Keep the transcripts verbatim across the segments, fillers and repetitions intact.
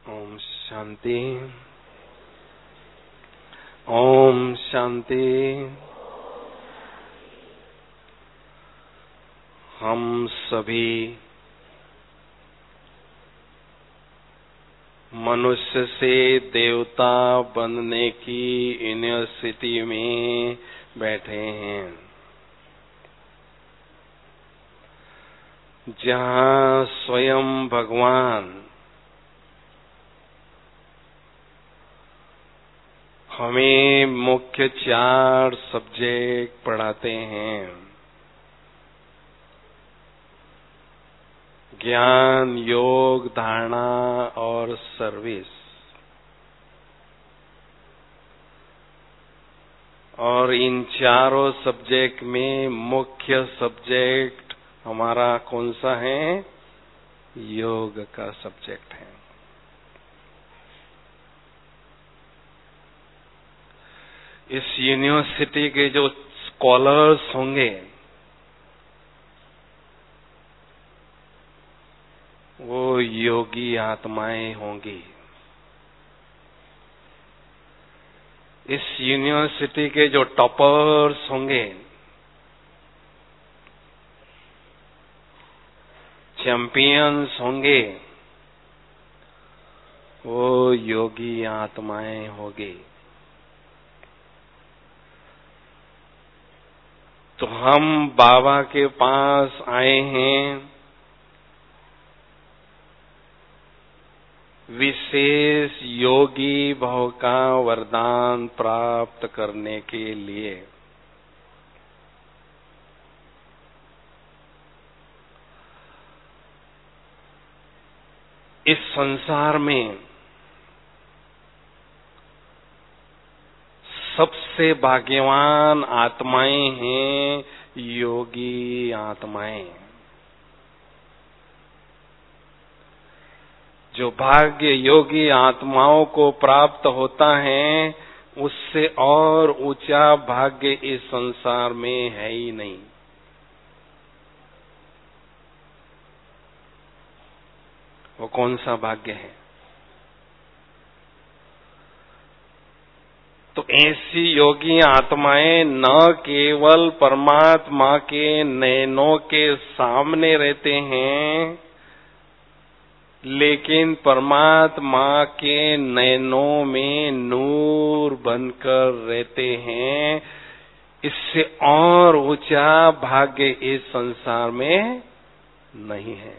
ओम शांति। ओम शांति। हम सभी मनुष्य से देवता बनने की यूनिवर्सिटी में बैठे हैं, जहाँ स्वयं भगवान हमें मुख्य चार सब्जेक्ट पढ़ाते हैं: ज्ञान, योग, धारणा और सर्विस। और इन चारों सब्जेक्ट में मुख्य सब्जेक्ट हमारा कौन सा है? योग का सब्जेक्ट है। इस यूनिवर्सिटी के जो स्कॉलर्स होंगे वो योगी आत्माएं होंगी। इस यूनिवर्सिटी के जो टॉपर्स होंगे, चैंपियंस होंगे, वो योगी आत्माएं होंगी। तो हम बाबा के पास आए हैं विशेष योगी भाव का वरदान प्राप्त करने के लिए। इस संसार में सबसे भाग्यवान आत्माएं हैं योगी आत्माएं। जो भाग्य योगी आत्माओं को प्राप्त होता है, उससे और ऊंचा भाग्य इस संसार में है ही नहीं। वो कौन सा भाग्य है? तो ऐसी योगी आत्माएं न केवल परमात्मा के नयनों के सामने रहते हैं, लेकिन परमात्मा के नयनों में नूर बनकर रहते हैं। इससे और ऊंचा भाग्य इस संसार में नहीं है।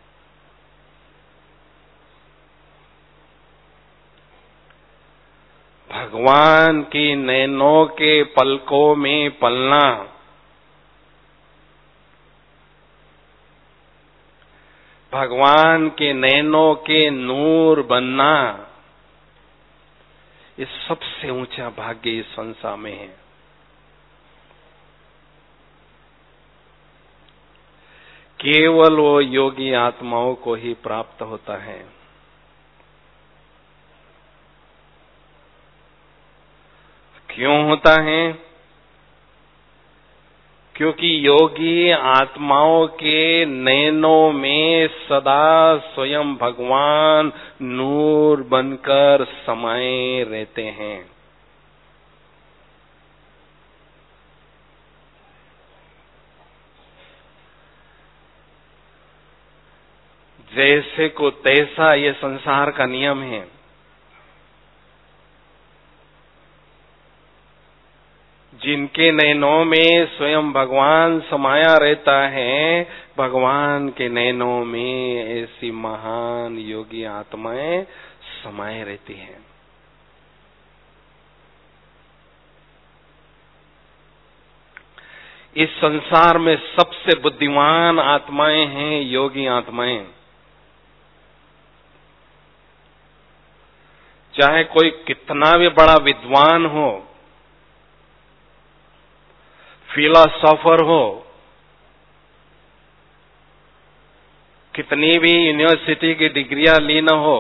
भगवान की नैनों के पलकों में पलना, भगवान के नैनों के नूर बनना, ये सबसे ऊंचा भाग्य इस संसार में है। केवल वो योगी आत्माओं को ही प्राप्त होता है। क्यों होता है? क्योंकि योगी आत्माओं के नैनों में सदा स्वयं भगवान नूर बनकर समाये रहते हैं। जैसे को तैसा ये संसार का नियम है। जिनके नैनों में स्वयं भगवान समाया रहता है, भगवान के नैनों में ऐसी महान योगी आत्माएं समाये रहती हैं। इस संसार में सबसे बुद्धिमान आत्माएं हैं योगी आत्माएं। चाहे कोई कितना भी बड़ा विद्वान हो, फिलोसोफर हो, कितनी भी यूनिवर्सिटी की डिग्रियां ली न हो,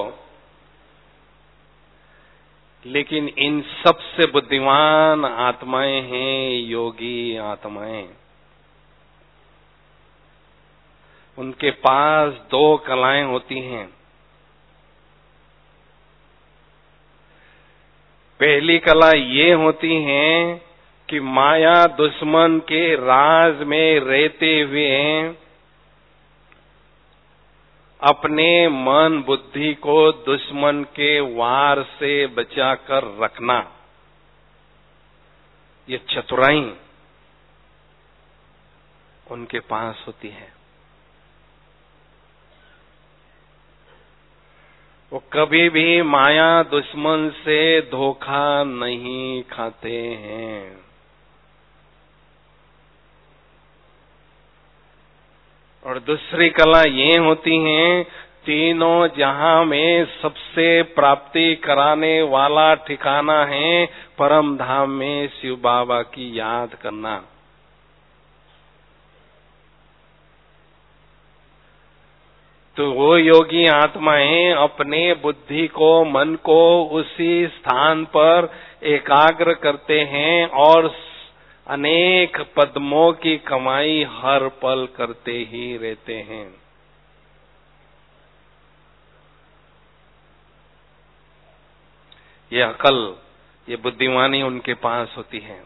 लेकिन इन सबसे बुद्धिमान आत्माएं हैं योगी आत्माएं। उनके पास दो कलाएं होती हैं। पहली कला ये होती है कि माया दुश्मन के राज में रहते हुए अपने मन बुद्धि को दुश्मन के वार से बचाकर रखना, ये चतुराई उनके पास होती है। वो कभी भी माया दुश्मन से धोखा नहीं खाते हैं। और दूसरी कला ये होती है, तीनों जहां में सबसे प्राप्ति कराने वाला ठिकाना है परम धाम में शिव बाबा की याद करना। तो वो योगी आत्माएं अपने बुद्धि को, मन को उसी स्थान पर एकाग्र करते हैं और अनेक पद्मों की कमाई हर पल करते ही रहते हैं। ये अकल, ये बुद्धिमानी उनके पास होती है।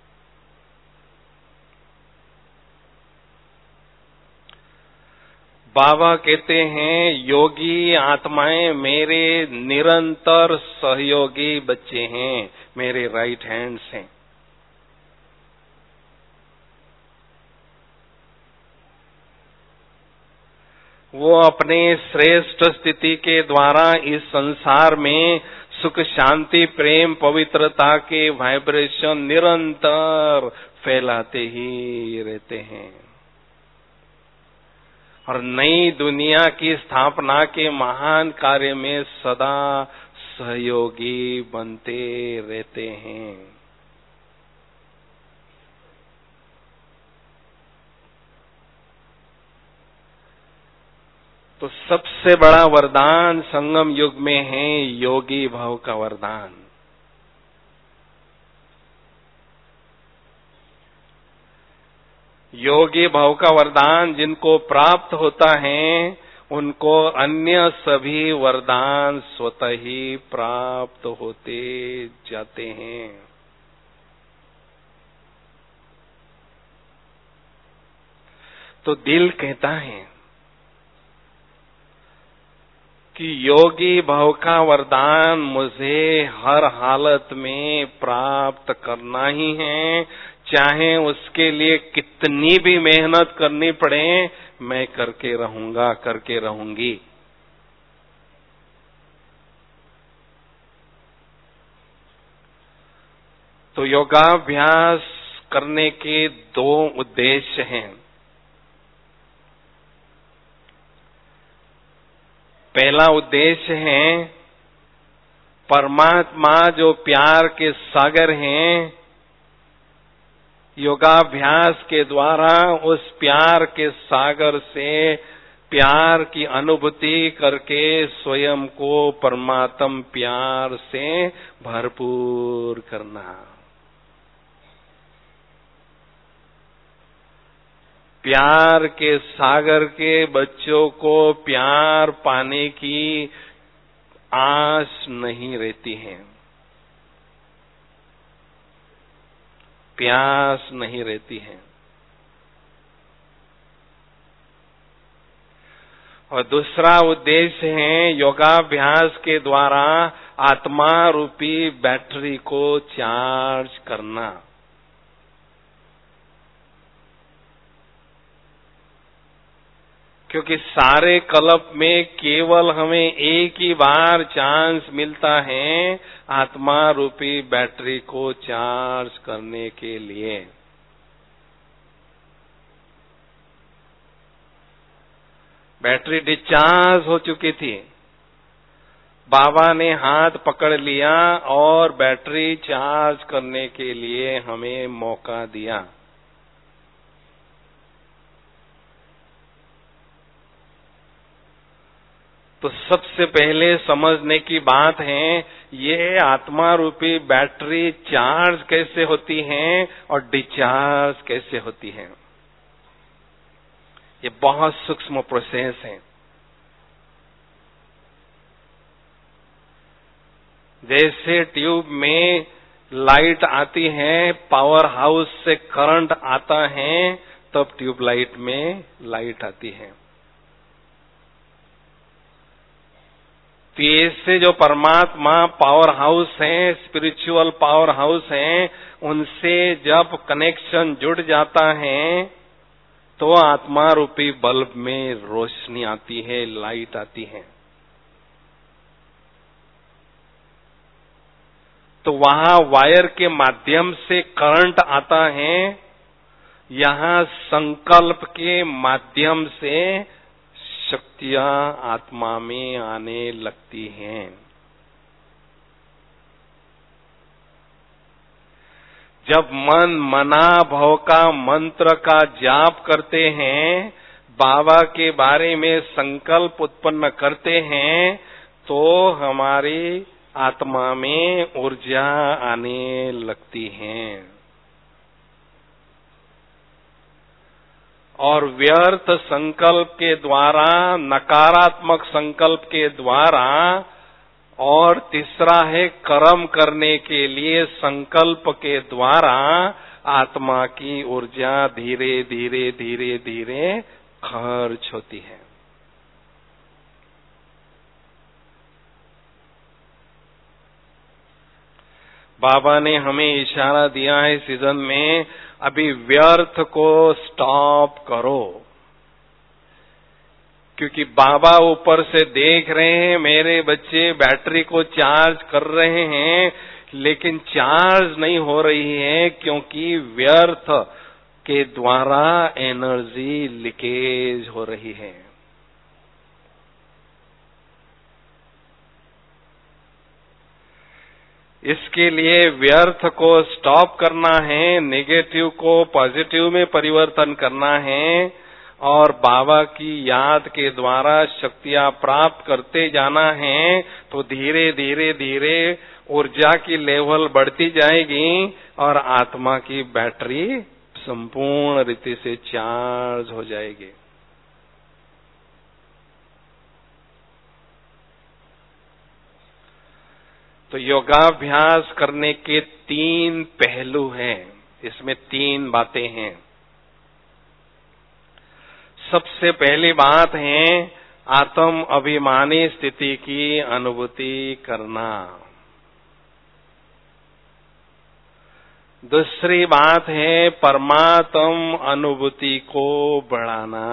बाबा कहते हैं, योगी आत्माएं मेरे निरंतर सहयोगी बच्चे हैं, मेरे राइट हैंड्स हैं। वो अपने श्रेष्ठ स्थिति के द्वारा इस संसार में सुख, शांति, प्रेम, पवित्रता के वाइब्रेशन निरंतर फैलाते ही रहते हैं और नई दुनिया की स्थापना के महान कार्य में सदा सहयोगी बनते रहते हैं। तो सबसे बड़ा वरदान संगम युग में है योगी भाव का वरदान। योगी भाव का वरदान जिनको प्राप्त होता है उनको अन्य सभी वरदान स्वतः ही प्राप्त होते जाते हैं। तो दिल कहता है कि योगी भाव का वरदान मुझे हर हालत में प्राप्त करना ही है, चाहे उसके लिए कितनी भी मेहनत करनी पड़े, मैं करके रहूंगा, करके रहूंगी। तो योगाभ्यास करने के दो उद्देश्य हैं। पहला उद्देश्य है परमात्मा जो प्यार के सागर हैं, योगाभ्यास के द्वारा उस प्यार के सागर से प्यार की अनुभूति करके स्वयं को परमात्म प्यार से भरपूर करना। प्यार के सागर के बच्चों को प्यार पाने की आस नहीं रहती है, प्यास नहीं रहती है। और दूसरा उद्देश्य है योगाभ्यास के द्वारा आत्मा रूपी बैटरी को चार्ज करना। क्योंकि सारे कल्प में केवल हमें एक ही बार चांस मिलता है आत्मा रूपी बैटरी को चार्ज करने के लिए। बैटरी डिस्चार्ज हो चुकी थी, बाबा ने हाथ पकड़ लिया और बैटरी चार्ज करने के लिए हमें मौका दिया। तो सबसे पहले समझने की बात है ये आत्मा रूपी बैटरी चार्ज कैसे होती है और डिस्चार्ज कैसे होती है। ये बहुत सूक्ष्म प्रोसेस है। जैसे ट्यूब में लाइट आती है, पावर हाउस से करंट आता है, तब ट्यूबलाइट में लाइट आती है। तो ऐसे जो परमात्मा पावर हाउस हैं, स्पिरिचुअल पावर हाउस हैं, उनसे जब कनेक्शन जुड़ जाता है तो आत्मा रूपी बल्ब में रोशनी आती है, लाइट आती है। तो वहां वायर के माध्यम से करंट आता है, यहां संकल्प के माध्यम से शक्तियां आत्मा में आने लगती हैं। जब मन मना भव का मंत्र का जाप करते हैं, बाबा के बारे में संकल्प उत्पन्न करते हैं, तो हमारी आत्मा में ऊर्जा आने लगती है। और व्यर्थ संकल्प के द्वारा, नकारात्मक संकल्प के द्वारा, और तीसरा है कर्म करने के लिए संकल्प के द्वारा आत्मा की ऊर्जा धीरे धीरे धीरे धीरे खर्च होती है। बाबा ने हमें इशारा दिया है सीजन में, अभी व्यर्थ को स्टॉप करो, क्योंकि बाबा ऊपर से देख रहे हैं मेरे बच्चे बैटरी को चार्ज कर रहे हैं, लेकिन चार्ज नहीं हो रही है, क्योंकि व्यर्थ के द्वारा एनर्जी लीकेज हो रही है। इसके लिए व्यर्थ को स्टॉप करना है, नेगेटिव को पॉजिटिव में परिवर्तन करना है, और बाबा की याद के द्वारा शक्तियां प्राप्त करते जाना है। तो धीरे धीरे धीरे ऊर्जा की लेवल बढ़ती जाएगी और आत्मा की बैटरी संपूर्ण रीति से चार्ज हो जाएगी। तो योगाभ्यास करने के तीन पहलू हैं, इसमें तीन बातें हैं। सबसे पहली बात है आत्म अभिमानी स्थिति की अनुभूति करना। दूसरी बात है परमात्म अनुभूति को बढ़ाना।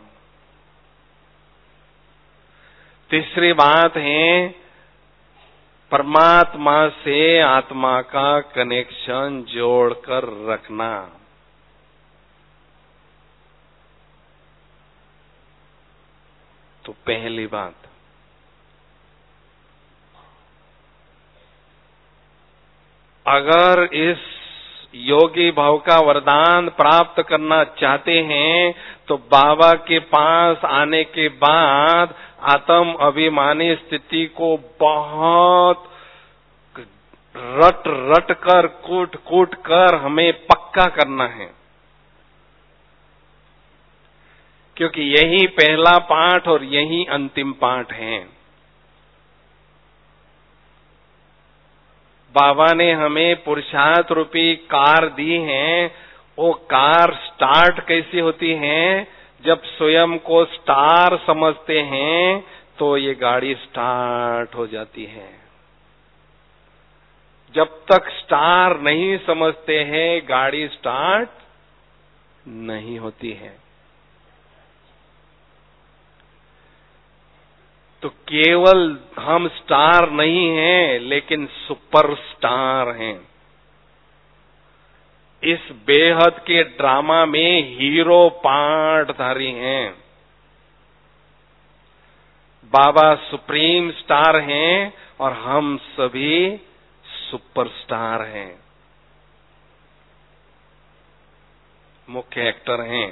तीसरी बात है परमात्मा से आत्मा का कनेक्शन जोड़कर रखना। तो पहली बात, अगर इस योगी भाव का वरदान प्राप्त करना चाहते हैं तो बाबा के पास आने के बाद आत्म अभिमानी स्थिति को बहुत रट रट कर कूट कूट कर हमें पक्का करना है, क्योंकि यही पहला पाठ और यही अंतिम पाठ है। बाबा ने हमें पुरुषार्थ रूपी कार दी है। वो कार स्टार्ट कैसी होती है? जब स्वयं को स्टार समझते हैं तो ये गाड़ी स्टार्ट हो जाती है। जब तक स्टार नहीं समझते हैं गाड़ी स्टार्ट नहीं होती है। तो केवल हम स्टार नहीं हैं, लेकिन सुपर स्टार हैं। इस बेहद के ड्रामा में हीरो पार्टधारी हैं। बाबा सुप्रीम स्टार हैं और हम सभी सुपरस्टार हैं, मुख्य एक्टर हैं।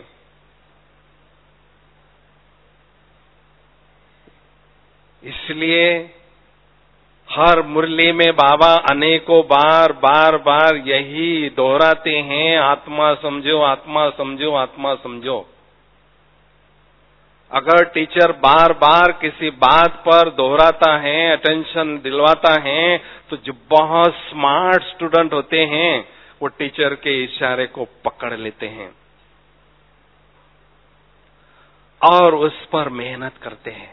इसलिए हर मुरली में बाबा अनेकों बार बार बार यही दोहराते हैं, आत्मा समझो, आत्मा समझो, आत्मा समझो। अगर टीचर बार बार किसी बात पर दोहराता है, अटेंशन दिलवाता है, तो जो बहुत स्मार्ट स्टूडेंट होते हैं वो टीचर के इशारे को पकड़ लेते हैं और उस पर मेहनत करते हैं।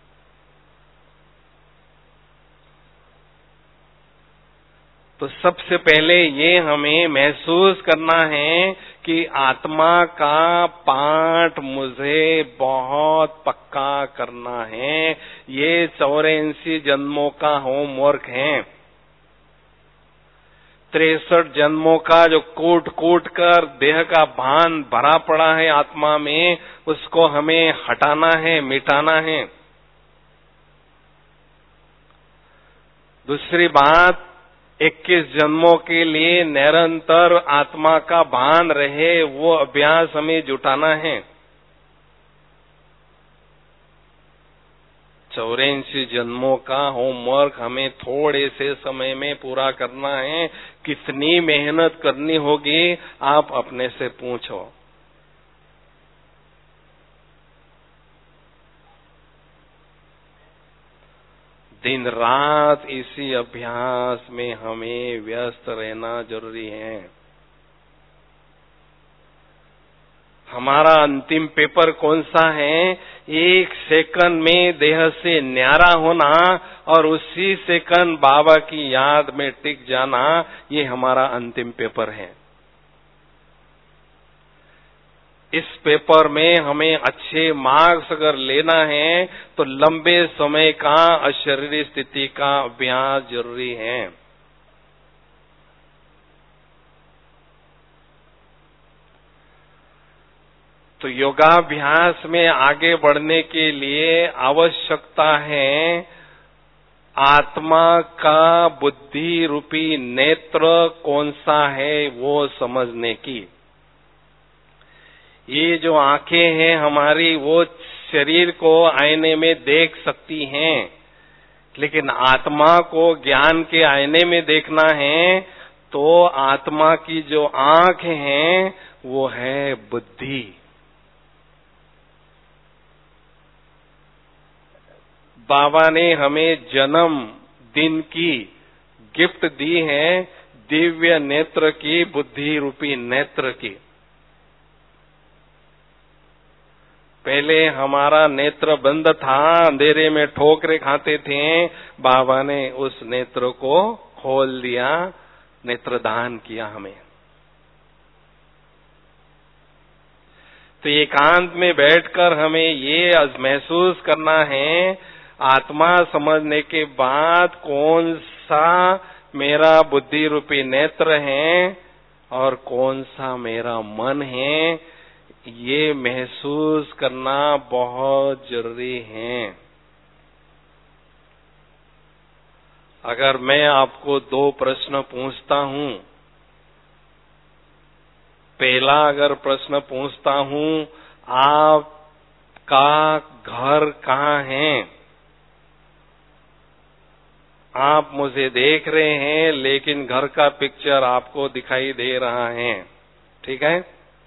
तो सबसे पहले ये हमें महसूस करना है कि आत्मा का पाठ मुझे बहुत पक्का करना है। ये चौरासी जन्मों का होमवर्क है। तिरसठ जन्मों का जो कूट कूट कर देह का भान भरा पड़ा है आत्मा में, उसको हमें हटाना है, मिटाना है। दूसरी बात, इक्कीस जन्मों के लिए निरंतर आत्मा का भान रहे, वो अभ्यास हमें जुटाना है। चौरासी जन्मों का होमवर्क हमें थोड़े से समय में पूरा करना है। कितनी मेहनत करनी होगी, आप अपने से पूछो। दिन रात इसी अभ्यास में हमें व्यस्त रहना जरूरी है। हमारा अंतिम पेपर कौन सा है? एक सेकंड में देह से न्यारा होना और उसी सेकंड बाबा की याद में टिक जाना, ये हमारा अंतिम पेपर है। इस पेपर में हमें अच्छे मार्क्स अगर लेना है तो लंबे समय का अशरीरी स्थिति का अभ्यास जरूरी है। तो योगाभ्यास में आगे बढ़ने के लिए आवश्यकता है आत्मा का बुद्धि रूपी नेत्र कौन सा है वो समझने की। ये जो आंखें हैं हमारी, वो शरीर को आईने में देख सकती हैं, लेकिन आत्मा को ज्ञान के आईने में देखना है तो आत्मा की जो आंखें हैं वो है बुद्धि। बाबा ने हमें जन्म दिन की गिफ्ट दी है, दिव्य नेत्र की, बुद्धि रूपी नेत्र की। पहले हमारा नेत्र बंद था, अंधेरे में ठोकरे खाते थे। बाबा ने उस नेत्र को खोल दिया, नेत्रदान किया हमें। तो एकांत में बैठकर हमें ये महसूस करना है, आत्मा समझने के बाद कौन सा मेरा बुद्धि रूपी नेत्र है और कौन सा मेरा मन है, ये महसूस करना बहुत जरूरी है। अगर मैं आपको दो प्रश्न पूछता हूं, पहला अगर प्रश्न पूछता हूं, आपका घर कहाँ है? आप मुझे देख रहे हैं लेकिन घर का पिक्चर आपको दिखाई दे रहा है, ठीक है?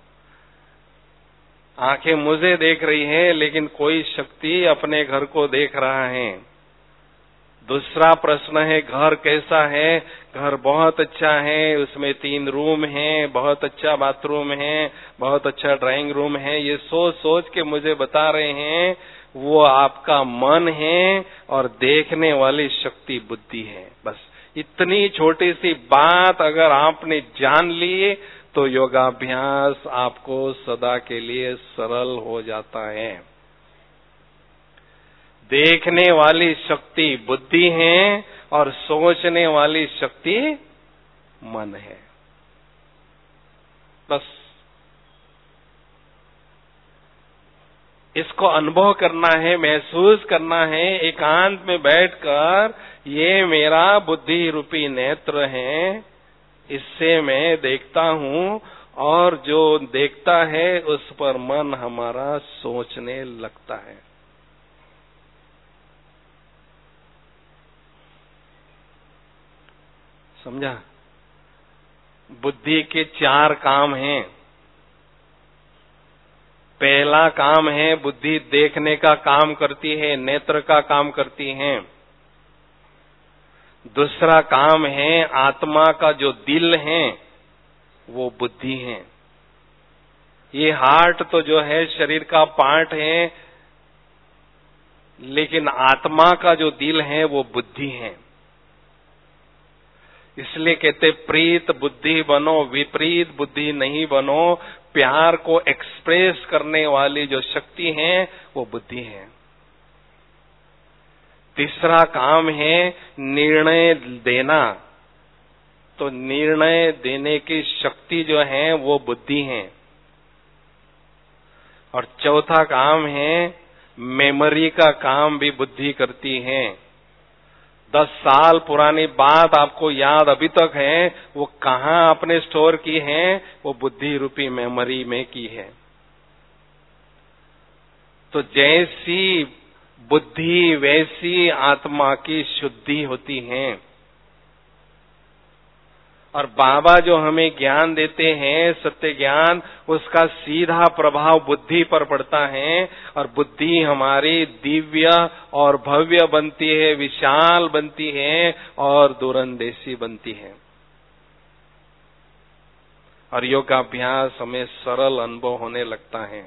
आंखें मुझे देख रही हैं लेकिन कोई शक्ति अपने घर को देख रहा है। दूसरा प्रश्न है, घर कैसा है? घर बहुत अच्छा है, उसमें तीन रूम हैं, बहुत अच्छा बाथरूम है, बहुत अच्छा ड्राइंग रूम है। ये सोच सोच के मुझे बता रहे हैं, वो आपका मन है और देखने वाली शक्ति बुद्धि है। बस इतनी छोटी सी बात अगर आपने जान ली तो योगाभ्यास आपको सदा के लिए सरल हो जाता है। देखने वाली शक्ति बुद्धि है और सोचने वाली शक्ति मन है। बस इसको अनुभव करना है, महसूस करना है एकांत में बैठकर, ये मेरा बुद्धि रूपी नेत्र है, इससे मैं देखता हूं और जो देखता है उस पर मन हमारा सोचने लगता है। समझा? बुद्धि के चार काम हैं। पहला काम है बुद्धि देखने का काम करती है, नेत्र का काम करती है। दूसरा काम है आत्मा का जो दिल है वो बुद्धि है। ये हार्ट तो जो है शरीर का पार्ट है, लेकिन आत्मा का जो दिल है वो बुद्धि है। इसलिए कहते प्रीत बुद्धि बनो, विपरीत बुद्धि नहीं बनो। प्यार को एक्सप्रेस करने वाली जो शक्ति है वो बुद्धि है। तीसरा काम है निर्णय देना, तो निर्णय देने की शक्ति जो है वो बुद्धि है। और चौथा काम है मेमोरी का काम भी बुद्धि करती है। दस साल पुरानी बात आपको याद अभी तक है, वो कहाँ आपने स्टोर की है, वो बुद्धि रूपी मेमोरी में की है। तो जैसी बुद्धि वैसी आत्मा की शुद्धि होती है। और बाबा जो हमें ज्ञान देते हैं सत्य ज्ञान, उसका सीधा प्रभाव बुद्धि पर पड़ता है और बुद्धि हमारी दिव्य और भव्य बनती है, विशाल बनती है और दूरंदेशी बनती है। और योगाभ्यास हमें सरल अनुभव होने लगता है।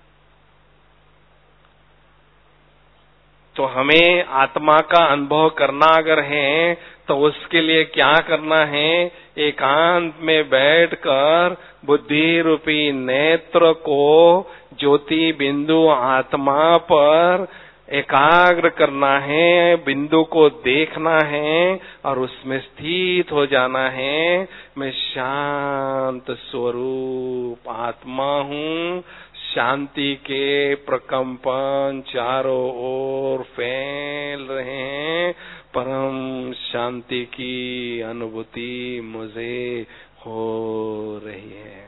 तो हमें आत्मा का अनुभव करना अगर है तो उसके लिए क्या करना है? एकांत में बैठकर बुद्धि रूपी नेत्र को ज्योति बिंदु आत्मा पर एकाग्र करना है, बिंदु को देखना है और उसमें स्थित हो जाना है। मैं शांत स्वरूप आत्मा हूँ। शांति के प्रकंपन चारों ओर फैल रहे हैं, परम शांति की अनुभूति मुझे हो रही है।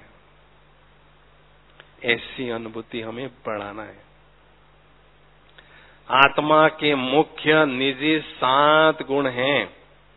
ऐसी अनुभूति हमें बढ़ाना है। आत्मा के मुख्य निजी सात गुण हैं: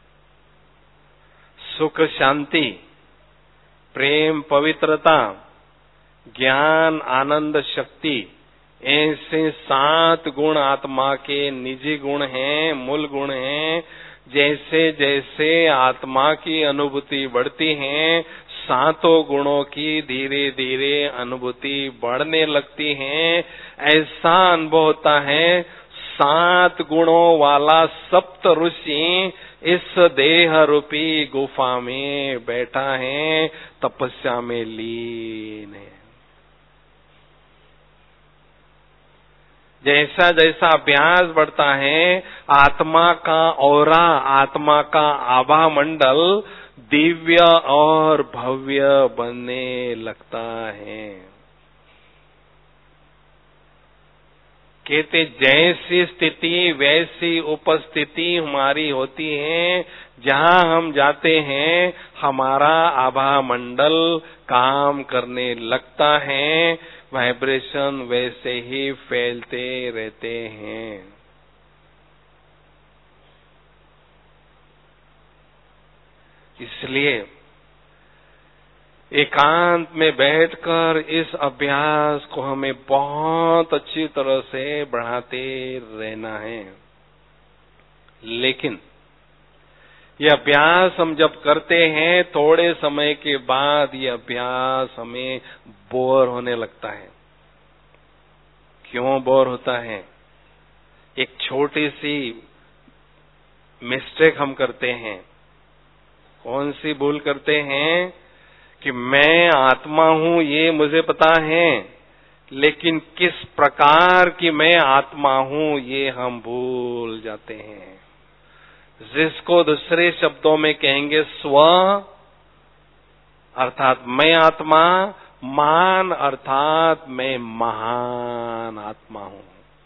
सुख शांति, प्रेम पवित्रता, ज्ञान आनंद शक्ति। ऐसे सात गुण आत्मा के निजी गुण हैं, मूल गुण हैं। जैसे जैसे आत्मा की अनुभूति बढ़ती है, सातों गुणों की धीरे धीरे अनुभूति बढ़ने लगती है। ऐसा अनुभव होता है सात गुणों वाला सप्त ऋषि इस देह रूपी गुफा में बैठा है, तपस्या में लीन है। जैसा जैसा अभ्यास बढ़ता है, आत्मा का औरा, आत्मा का आभा मंडल दिव्य और भव्य बनने लगता है। कहते जैसी स्थिति वैसी उपस्थिति हमारी होती है। जहाँ हम जाते हैं हमारा आभा मंडल काम करने लगता है, वाइब्रेशन वैसे ही फैलते रहते हैं। इसलिए एकांत में बैठकर इस अभ्यास को हमें बहुत अच्छी तरह से बढ़ाते रहना है। लेकिन ये अभ्यास हम जब करते हैं, थोड़े समय के बाद ये अभ्यास हमें बोर होने लगता है। क्यों बोर होता है? एक छोटी सी मिस्टेक हम करते हैं। कौन सी भूल करते हैं? कि मैं आत्मा हूँ ये मुझे पता है, लेकिन किस प्रकार की मैं आत्मा हूँ ये हम भूल जाते हैं। जिसको दूसरे शब्दों में कहेंगे स्व, अर्थात मैं आत्मा, मान अर्थात मैं महान आत्मा हूँ,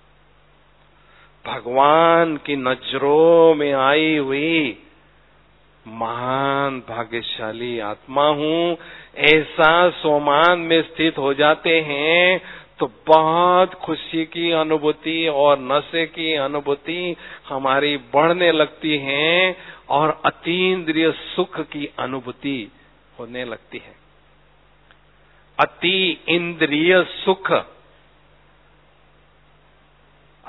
भगवान की नजरों में आई हुई महान भाग्यशाली आत्मा हूँ। ऐसा सोमान में स्थित हो जाते हैं तो बहुत खुशी की अनुभूति और नशे की अनुभूति हमारी बढ़ने लगती है और अतीन्द्रिय सुख की अनुभूति होने लगती है। अति इंद्रिय सुख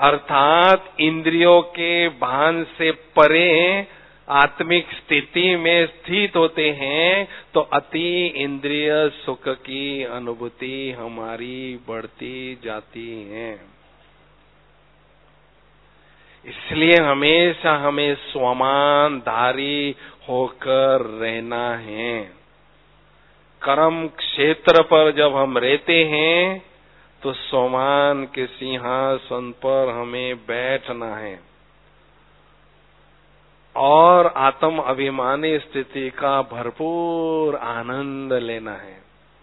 अर्थात इंद्रियों के भान से परे आत्मिक स्थिति में स्थित होते हैं तो अति इंद्रिय सुख की अनुभूति हमारी बढ़ती जाती है। इसलिए हमेशा हमें स्वमानधारी होकर रहना है। कर्म क्षेत्र पर जब हम रहते हैं तो स्वमान के सिंहासन पर हमें बैठना है और आत्म अभिमानी स्थिति का भरपूर आनंद लेना है।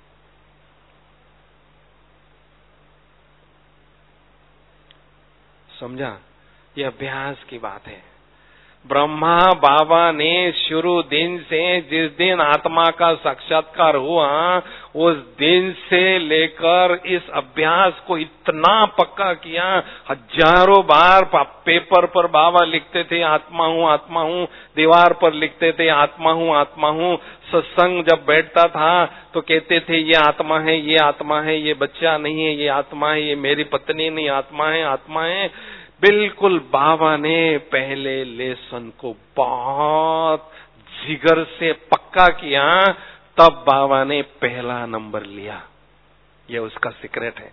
समझा? यह अभ्यास की बात है। ब्रह्मा बाबा ने शुरू दिन से जिस दिन आत्मा का साक्षात्कार हुआ उस दिन से लेकर इस अभ्यास को इतना पक्का किया। हजारों बार पेपर पर बाबा लिखते थे आत्मा हूँ आत्मा हूँ, दीवार पर लिखते थे आत्मा हूँ आत्मा हूँ। सत्संग जब बैठता था तो कहते थे ये आत्मा है ये आत्मा है, ये बच्चा नहीं है ये आत्मा है, ये मेरी पत्नी नहीं आत्मा है आत्मा है। बिल्कुल बाबा ने पहले लेसन को बहुत जिगर से पक्का किया, तब बाबा ने पहला नंबर लिया। यह उसका सीक्रेट है।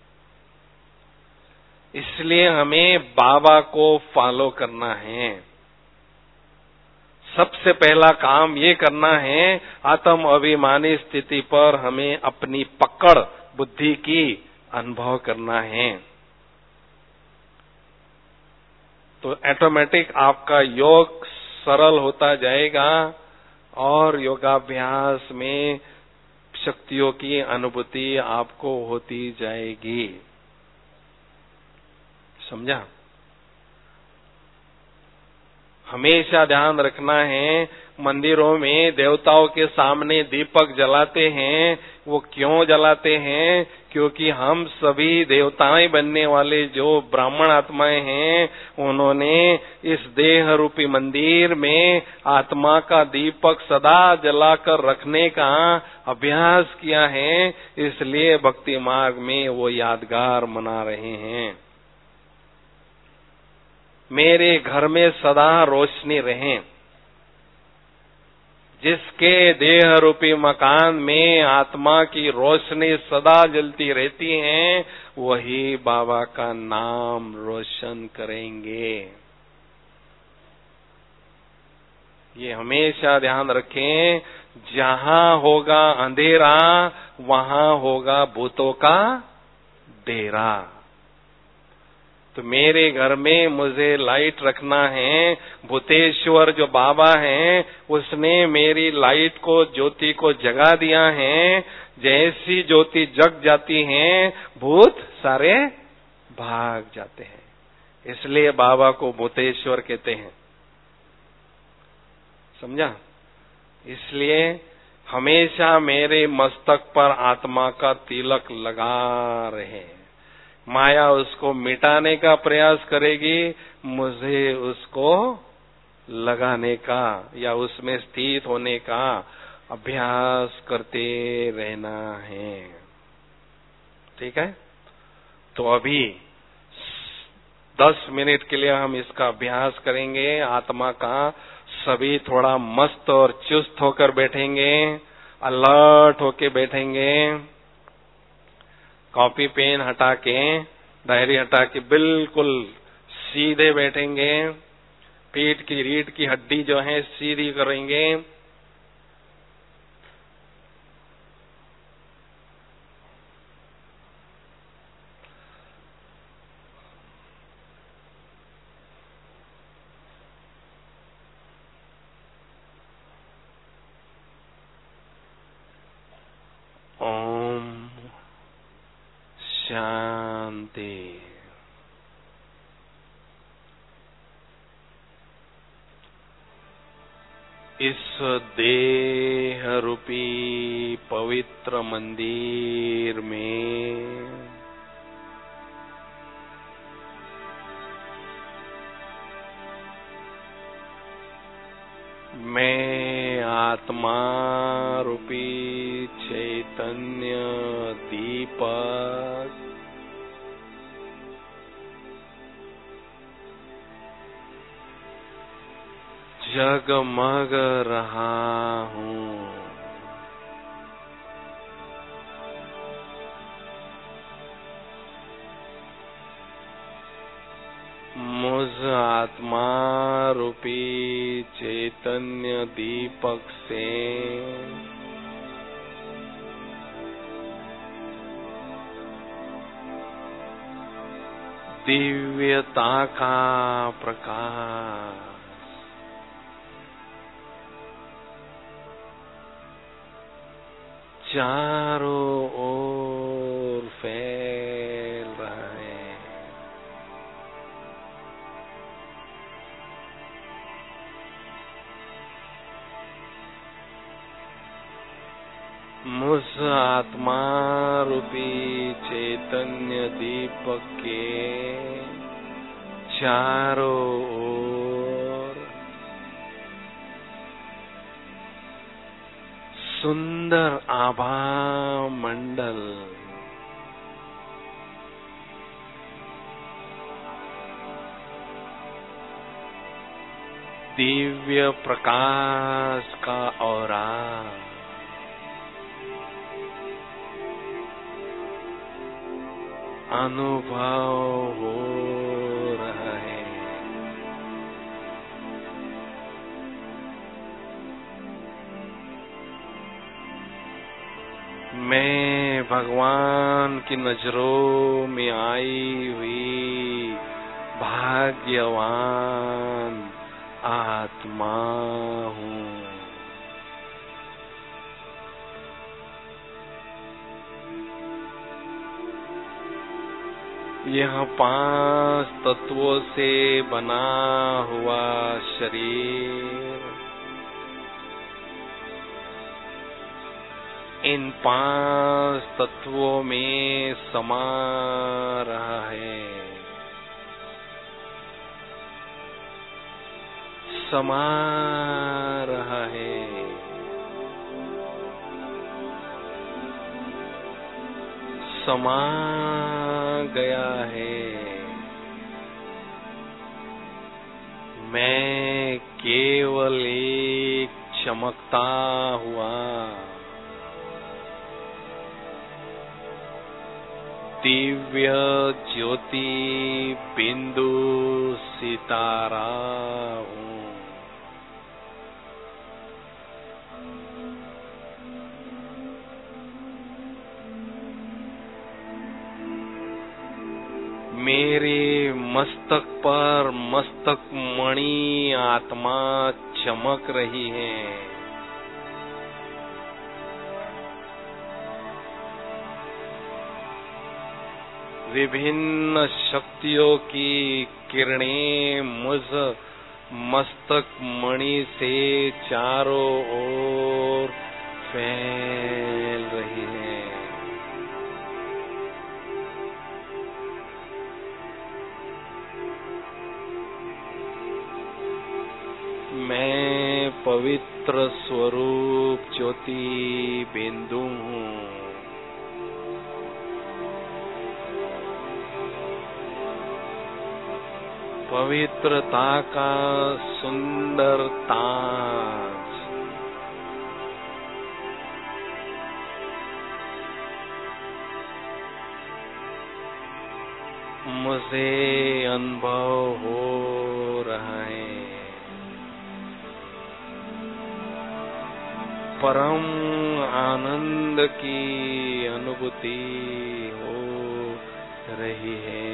इसलिए हमें बाबा को फॉलो करना है। सबसे पहला काम ये करना है, आत्म अभिमानी स्थिति पर हमें अपनी पकड़ बुद्धि की अनुभव करना है। तो ऑटोमेटिक आपका योग सरल होता जाएगा और योगाभ्यास में शक्तियों की अनुभूति आपको होती जाएगी। समझा? हमेशा ध्यान रखना है, मंदिरों में देवताओं के सामने दीपक जलाते हैं, वो क्यों जलाते हैं? क्योंकि हम सभी देवताएं बनने वाले जो ब्राह्मण आत्माएं हैं, उन्होंने इस देह रूपी मंदिर में आत्मा का दीपक सदा जलाकर रखने का अभ्यास किया है। इसलिए भक्ति मार्ग में वो यादगार मना रहे हैं। मेरे घर में सदा रोशनी रहे। जिसके देह रूपी मकान में आत्मा की रोशनी सदा जलती रहती है, वही बाबा का नाम रोशन करेंगे। ये हमेशा ध्यान रखें, जहां होगा अंधेरा वहां होगा भूतों का डेरा। तो मेरे घर में मुझे लाइट रखना है। भूतेश्वर जो बाबा हैं, उसने मेरी लाइट को, ज्योति को जगा दिया है। जैसी ज्योति जग जाती है, भूत सारे भाग जाते हैं। इसलिए बाबा को भूतेश्वर कहते हैं। समझा? इसलिए हमेशा मेरे मस्तक पर आत्मा का तिलक लगा रहे। माया उसको मिटाने का प्रयास करेगी, मुझे उसको लगाने का या उसमें स्थित होने का अभ्यास करते रहना है। ठीक है? तो अभी दस मिनट के लिए हम इसका अभ्यास करेंगे। आत्मा का सभी थोड़ा मस्त और चुस्त होकर बैठेंगे, अलर्ट होके बैठेंगे। कॉपी पेन हटा के, डायरी हटा के बिल्कुल सीधे बैठेंगे। पीठ की रीढ़ की हड्डी जो है सीधी करेंगे। ओम शांति। इस देह रूपी पवित्र मंदिर में मैं आत्मा रूपी चैतन्य दीपक जगमग रहा हूँ। मुझ आत्मा रूपी चैतन्य दीपक से दिव्यता का प्रकाश चारों ओर फैल रहा है। मुझ आत्मा रूपी चैतन्य दीपक के चारों ओर सुंदर आभा मंडल दिव्य प्रकाश का औरा अनुभव हो रहा है। मैं भगवान की नजरों में आई हुई भाग्यवान आत्मा हूँ। यह पांच तत्वों से बना हुआ शरीर इन पांच तत्वों में समा रहा है, समा रहा है। समा गया है। मैं केवल एक चमकता हुआ दिव्य ज्योति बिंदु सितारा हूँ। मेरे मस्तक पर मस्तक मणि आत्मा चमक रही है। विभिन्न शक्तियों की किरणें मुझ मस्तक मणि से चारों ओर फैल रही हैं। मैं पवित्र स्वरूप ज्योति बिंदु हूँ। पवित्रता का सुंदर ताज मुझे अनुभव हो रहा है। परम आनंद की अनुभूति हो रही है।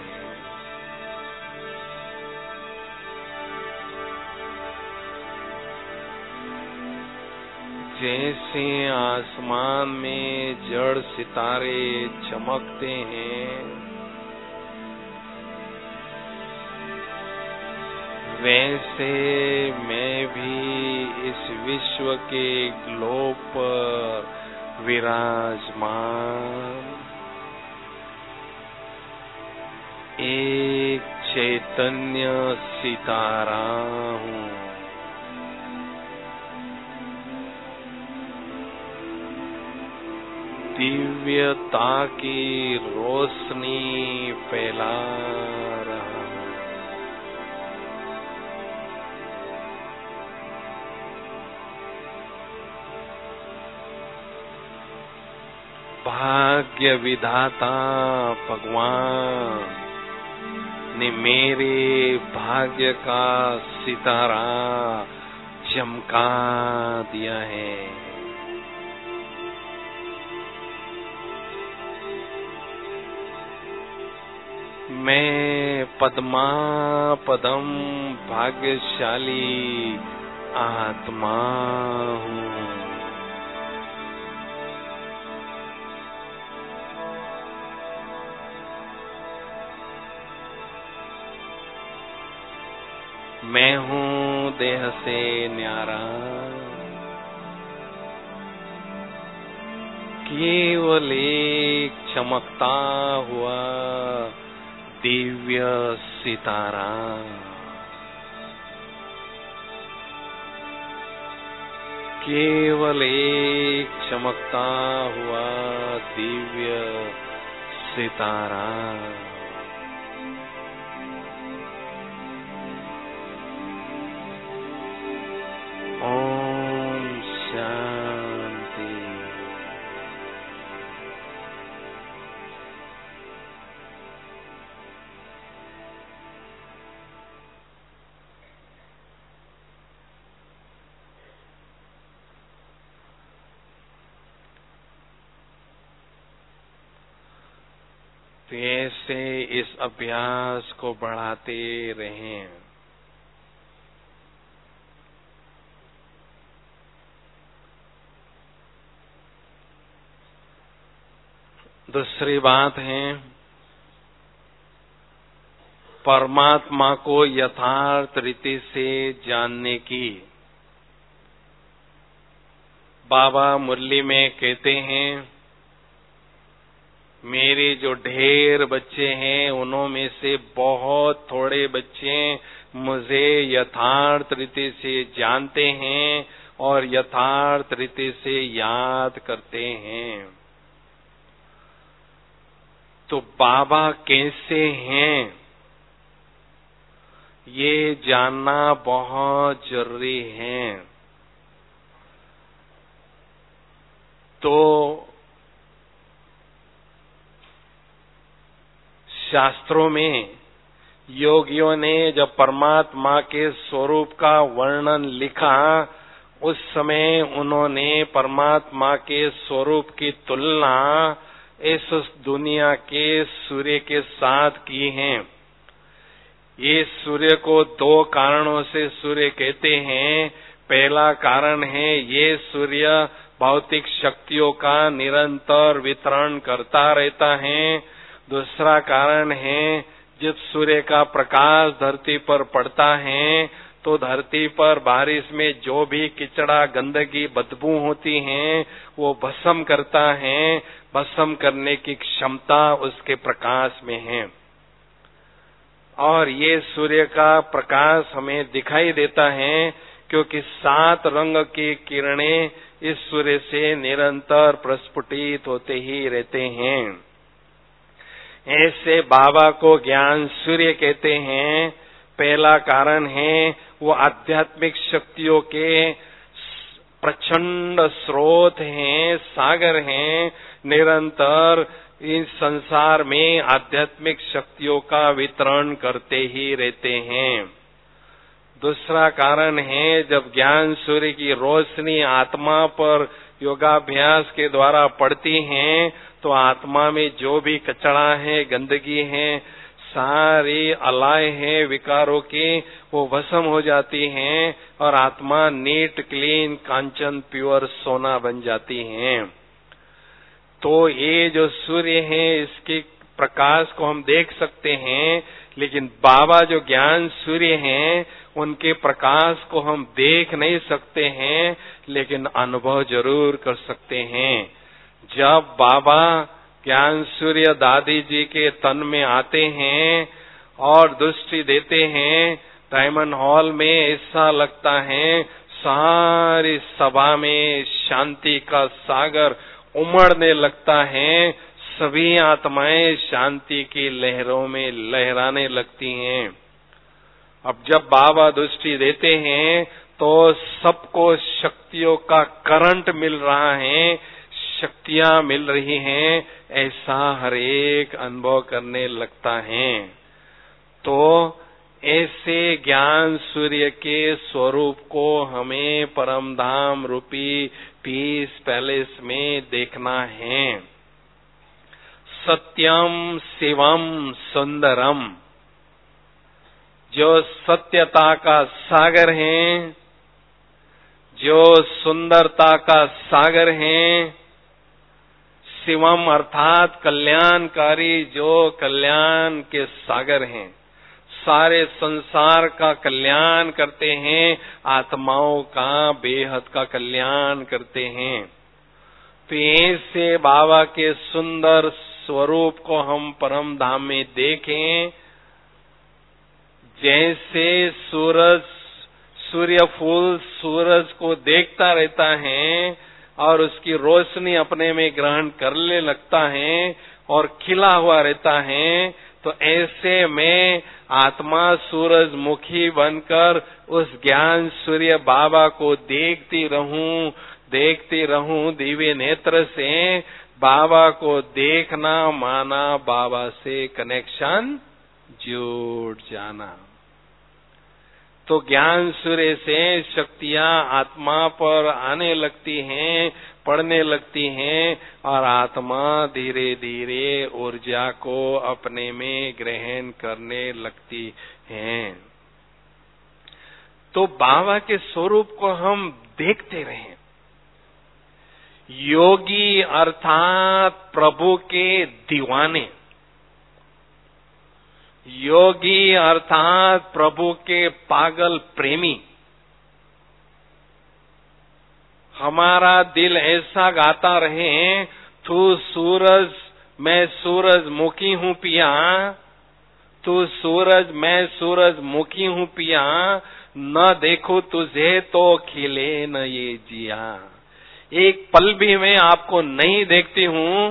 जैसे आसमान में जड़ सितारे चमकते हैं, वैसे मैं भी इस विश्व के ग्लोब पर विराजमान एक चैतन्य सितारा हूँ। दिव्यता की रोशनी फैला रहा हूँ। भाग्य विधाता भगवान ने मेरे भाग्य का सितारा चमका दिया है। मैं पद्मा पदम भाग्यशाली आत्मा हूँ। मैं हूँ देह से न्यारा, केवल एक चमकता हुआ दिव्य सितारा। केवल एक चमकता हुआ दिव्य सितारा। ओम शांति। तो ऐसे इस अभ्यास को बढ़ाते रहें। दूसरी बात है, परमात्मा को यथार्थ रीति से जानने की। बाबा मुरली में कहते हैं, मेरे जो ढेर बच्चे हैं उनमें से बहुत थोड़े बच्चे मुझे यथार्थ रीति से जानते हैं और यथार्थ रीति से याद करते हैं। तो बाबा कैसे हैं ये जानना बहुत जरूरी है। तो शास्त्रों में योगियों ने जब परमात्मा के स्वरूप का वर्णन लिखा, उस समय उन्होंने परमात्मा के स्वरूप की तुलना इस दुनिया के सूर्य के साथ की है। ये सूर्य को दो कारणों से सूर्य कहते हैं। पहला कारण है, ये सूर्य भौतिक शक्तियों का निरंतर वितरण करता रहता है। दूसरा कारण है, जब सूर्य का प्रकाश धरती पर पड़ता है तो धरती पर बारिश में जो भी किचड़ा गंदगी बदबू होती है वो भस्म करता है। भस्म करने की क्षमता उसके प्रकाश में है। और ये सूर्य का प्रकाश हमें दिखाई देता है क्योंकि सात रंग की किरणें इस सूर्य से निरंतर प्रस्फुटित होते ही रहते हैं। ऐसे बाबा को ज्ञान सूर्य कहते हैं। पहला कारण है, वो आध्यात्मिक शक्तियों के प्रचंड स्रोत हैं, सागर हैं। निरंतर इस संसार में आध्यात्मिक शक्तियों का वितरण करते ही रहते हैं। दूसरा कारण है, जब ज्ञान सूर्य की रोशनी आत्मा पर योगाभ्यास के द्वारा पड़ती है तो आत्मा में जो भी कचरा है, गंदगी है, सारी अलाय है विकारों की, वो भस्म हो जाती हैं और आत्मा नीट क्लीन कांचन प्योर सोना बन जाती है। तो ये जो सूर्य है इसके प्रकाश को हम देख सकते हैं, लेकिन बाबा जो ज्ञान सूर्य हैं उनके प्रकाश को हम देख नहीं सकते हैं, लेकिन अनुभव जरूर कर सकते हैं। जब बाबा ज्ञान सूर्य दादी जी के तन में आते हैं और दृष्टि देते हैं, डायमंड हॉल में ऐसा लगता है सारी सभा में शांति का सागर उमड़ने लगता है। सभी आत्माएं शांति की लहरों में लहराने लगती हैं। अब जब बाबा दृष्टि देते हैं तो सबको शक्तियों का करंट मिल रहा है, शक्तियां मिल रही हैं, ऐसा हर एक अनुभव करने लगता है। तो ऐसे ज्ञान सूर्य के स्वरूप को हमें परम धाम रूपी पीस पैलेस में देखना है। सत्यम शिवम सुंदरम, जो सत्यता का सागर है, जो सुंदरता का सागर है, शिवम अर्थात कल्याणकारी, जो कल्याण के सागर हैं, सारे संसार का कल्याण करते हैं, आत्माओं का बेहद का कल्याण करते हैं। तो ऐसे बाबा के सुंदर स्वरूप को हम परम धाम में देखें। जैसे सूरज, सूर्य फूल सूरज को देखता रहता है और उसकी रोशनी अपने में ग्रहण करने लगता है और खिला हुआ रहता है, तो ऐसे में आत्मा सूरजमुखी बनकर उस ज्ञान सूर्य बाबा को देखती रहूं, देखती रहूं दिव्य नेत्र से। बाबा को देखना माना बाबा से कनेक्शन जुड़ जाना। तो ज्ञान सूर्य से शक्तियां आत्मा पर आने लगती हैं, पड़ने लगती हैं और आत्मा धीरे धीरे ऊर्जा को अपने में ग्रहण करने लगती हैं। तो बाबा के स्वरूप को हम देखते रहें। योगी अर्थात प्रभु के दीवाने, योगी अर्थात प्रभु के पागल प्रेमी। हमारा दिल ऐसा गाता रहे, तू सूरज मैं सूरजमुखी हूँ पिया, तू सूरज मैं सूरजमुखी हूँ पिया, न देखो तुझे तो खिले न ये जिया। एक पल भी मैं आपको नहीं देखती हूँ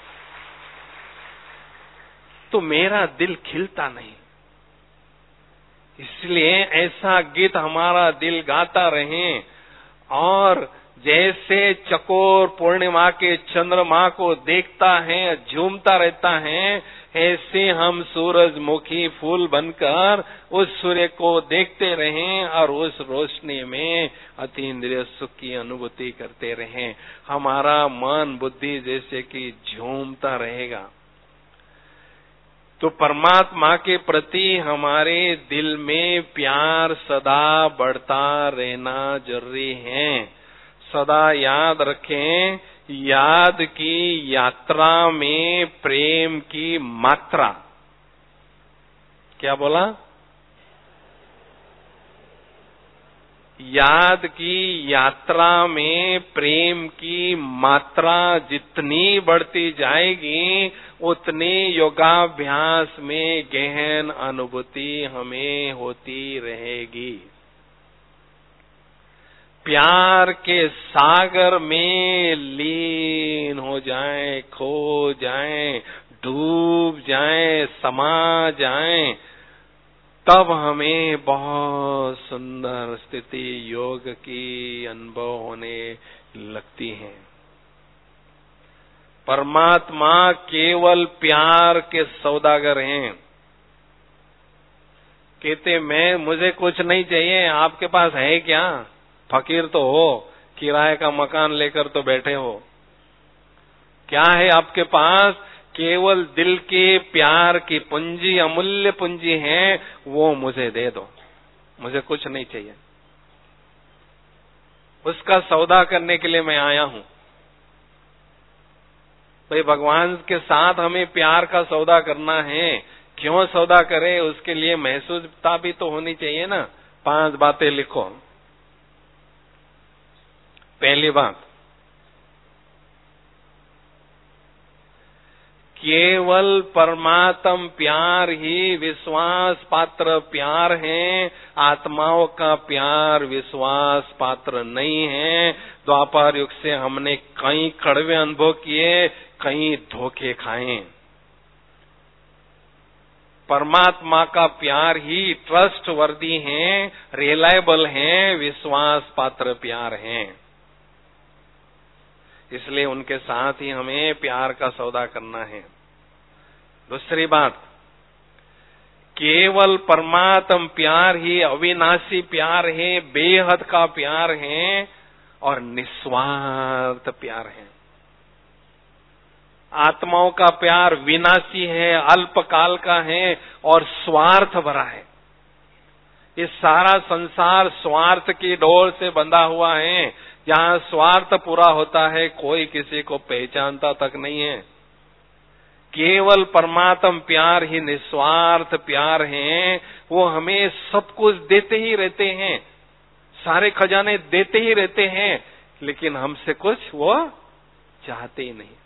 तो मेरा दिल खिलता नहीं। इसलिए ऐसा गीत हमारा दिल गाता रहे। और जैसे चकोर पूर्णिमा के चंद्रमा को देखता है, झूमता रहता है, ऐसे हम सूरजमुखी फूल बनकर उस सूर्य को देखते रहें और उस रोशनी में अतीन्द्रिय सुख की अनुभूति करते रहें। हमारा मन बुद्धि जैसे कि झूमता रहेगा। तो परमात्मा के प्रति हमारे दिल में प्यार सदा बढ़ता रहना जरूरी है। सदा याद रखें, याद की यात्रा में प्रेम की मात्रा। क्या बोला? याद की यात्रा में प्रेम की मात्रा जितनी बढ़ती जाएगी, उतनी योगाभ्यास में गहन अनुभूति हमें होती रहेगी। प्यार के सागर में लीन हो जाएं, खो जाएं, डूब जाएं, समा जाएं, तब हमें बहुत सुंदर स्थिति योग की अनुभव होने लगती है। परमात्मा केवल प्यार के सौदागर हैं। कहते मैं मुझे कुछ नहीं चाहिए, आपके पास है क्या? फकीर तो हो, किराए का मकान लेकर तो बैठे हो। क्या है आपके पास? केवल दिल के प्यार की पूंजी, अमूल्य पूंजी है, वो मुझे दे दो, मुझे कुछ नहीं चाहिए। उसका सौदा करने के लिए मैं आया हूं। भाई भगवान के साथ हमें प्यार का सौदा करना है। क्यों सौदा करें? उसके लिए महसूसता भी तो होनी चाहिए ना। पांच बातें लिखो। पहली बात, केवल परमात्म प्यार ही विश्वास पात्र प्यार है। आत्माओं का प्यार विश्वास पात्र नहीं है। द्वापर युग से हमने कई कड़वे अनुभव किए, कई धोखे खाए। परमात्मा का प्यार ही ट्रस्ट वर्दी है, रिलायबल है, विश्वास पात्र प्यार है। इसलिए उनके साथ ही हमें प्यार का सौदा करना है। दूसरी बात, केवल परमात्म प्यार ही अविनाशी प्यार है, बेहद का प्यार है और निस्वार्थ प्यार है। आत्माओं का प्यार विनाशी है, अल्पकाल का है और स्वार्थ भरा है। ये सारा संसार स्वार्थ की डोर से बंधा हुआ है। जहां स्वार्थ पूरा होता है कोई किसी को पहचानता तक नहीं है। केवल परमात्म प्यार ही निस्वार्थ प्यार है। वो हमें सब कुछ देते ही रहते हैं, सारे खजाने देते ही रहते हैं, लेकिन हमसे कुछ वो चाहते ही नहीं।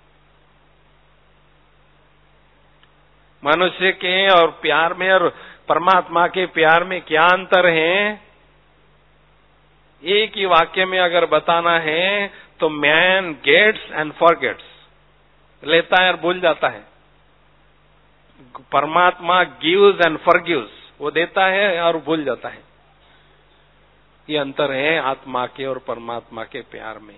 मनुष्य के और प्यार में और परमात्मा के प्यार में क्या अंतर है? एक ही वाक्य में अगर बताना है तो मैन गेट्स एंड फॉरगेट्स, लेता है और भूल जाता है। परमात्मा गिव्स एंड फॉरगिव्स, वो देता है और भूल जाता है। ये अंतर है आत्मा के और परमात्मा के प्यार में।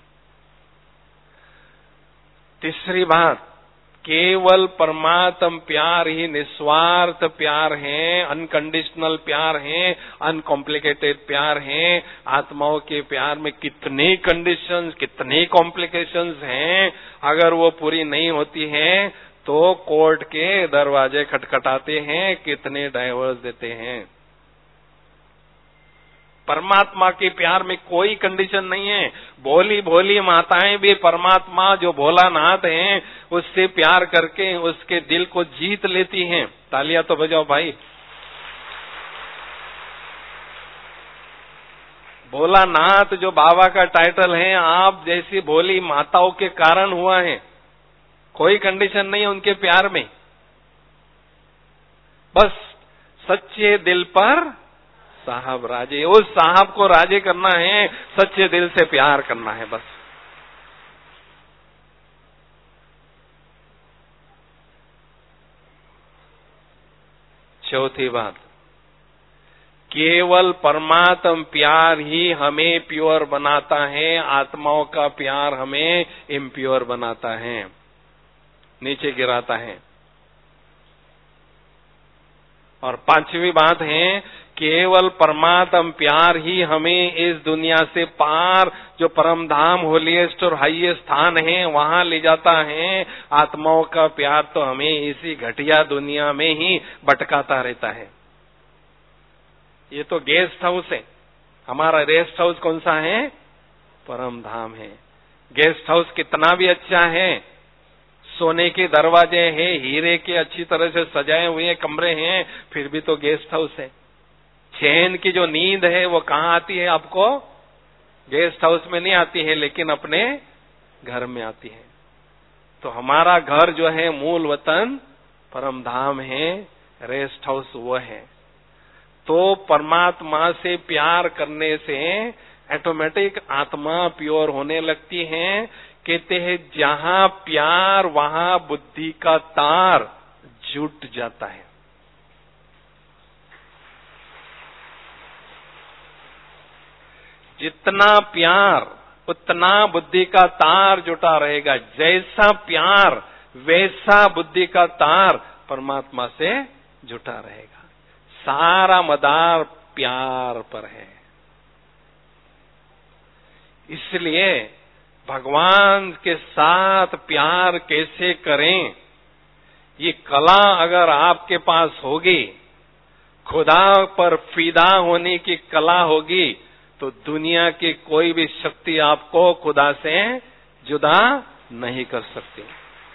तीसरी बात, केवल परमात्म प्यार ही निस्वार्थ प्यार है, अनकंडीशनल प्यार है, अनकॉम्प्लिकेटेड प्यार है। आत्माओं के प्यार में कितने कंडीशंस, कितने कॉम्प्लिकेशंस हैं। अगर वो पूरी नहीं होती हैं तो कोर्ट के दरवाजे खटखटाते हैं, कितने डाइवोर्स देते हैं। परमात्मा के प्यार में कोई कंडीशन नहीं है। भोली भोली माताएं भी परमात्मा जो भोलानाथ हैं उससे प्यार करके उसके दिल को जीत लेती हैं। तालियां तो बजाओ भाई। भोलानाथ जो बाबा का टाइटल है, आप जैसी भोली माताओं के कारण हुआ है। कोई कंडीशन नहीं है उनके प्यार में, बस सच्चे दिल पर साहब राजे। उस साहब को राजे करना है, सच्चे दिल से प्यार करना है बस। चौथी बात, केवल परमात्म प्यार ही हमें प्योर बनाता है, आत्माओं का प्यार हमें इम्प्योर बनाता है, नीचे गिराता है। और पांचवी बात है, केवल परमात्म प्यार ही हमें इस दुनिया से पार जो परम धाम होलीएस्ट और हाईएस्ट स्थान है वहां ले जाता है। आत्माओं का प्यार तो हमें इसी घटिया दुनिया में ही भटकाता रहता है। ये तो गेस्ट हाउस है, हमारा रेस्ट हाउस कौन सा है? परम धाम है। गेस्ट हाउस कितना भी अच्छा है, सोने के दरवाजे हैं, हीरे के अच्छी तरह से सजाए हुए कमरे हैं, फिर भी तो गेस्ट हाउस है। चैन की जो नींद है वो कहाँ आती है आपको? गेस्ट हाउस में नहीं आती है, लेकिन अपने घर में आती है। तो हमारा घर जो है मूल वतन परम धाम है, रेस्ट हाउस वो है। तो परमात्मा से प्यार करने से ऑटोमेटिक आत्मा प्योर होने लगती है। कहते हैं जहां प्यार वहां बुद्धि का तार जुट जाता है। जितना प्यार उतना बुद्धि का तार जुटा रहेगा। जैसा प्यार वैसा बुद्धि का तार परमात्मा से जुटा रहेगा। सारा मदार प्यार पर है। इसलिए भगवान के साथ प्यार कैसे करें, ये कला अगर आपके पास होगी, खुदा पर फिदा होने की कला होगी, तो दुनिया की कोई भी शक्ति आपको खुदा से जुदा नहीं कर सकती।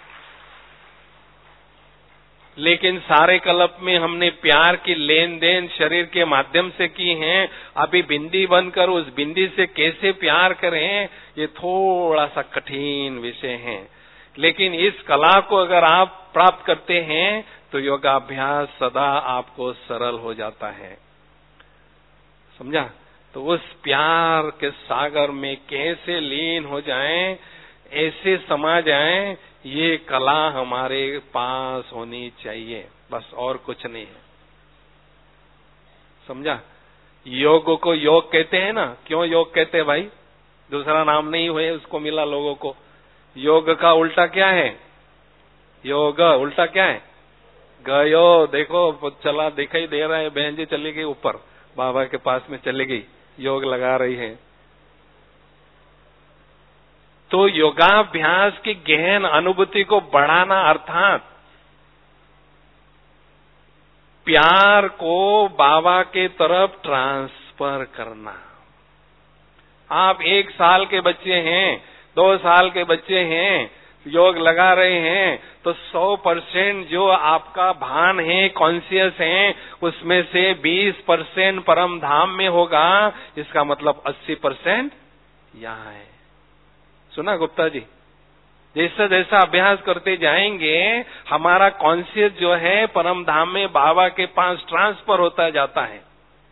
लेकिन सारे कल्प में हमने प्यार की लेन देन शरीर के माध्यम से की है। अभी बिंदी बनकर उस बिंदी से कैसे प्यार करें, ये थोड़ा सा कठिन विषय है। लेकिन इस कला को अगर आप प्राप्त करते हैं तो योगाभ्यास सदा आपको सरल हो जाता है। समझा? तो उस प्यार के सागर में कैसे लीन हो जाएं, ऐसे समा जाएं, ये कला हमारे पास होनी चाहिए, बस और कुछ नहीं है। समझा? योग को योग कहते हैं ना, क्यों योग कहते हैं भाई? दूसरा नाम नहीं हुए उसको मिला लोगों को। योग का उल्टा क्या है? योग उल्टा क्या है? गयो। देखो चला दिखाई दे रहा है, बहन जी चली गई ऊपर, बाबा के पास में चली गई, योग लगा रही है। तो योगाभ्यास की गहन अनुभूति को बढ़ाना अर्थात प्यार को बाबा के तरफ ट्रांसफर करना। आप एक साल के बच्चे हैं, दो साल के बच्चे हैं, योग लगा रहे हैं, तो सौ परसेंट जो आपका भान है, कॉन्शियस है, उसमें से बीस परसेंट परम धाम में होगा। इसका मतलब अस्सी परसेंट यहाँ है। सुना गुप्ता जी? जैसा जैसा अभ्यास करते जाएंगे हमारा कॉन्शियस जो है परम धाम में बाबा के पास ट्रांसफर होता जाता है।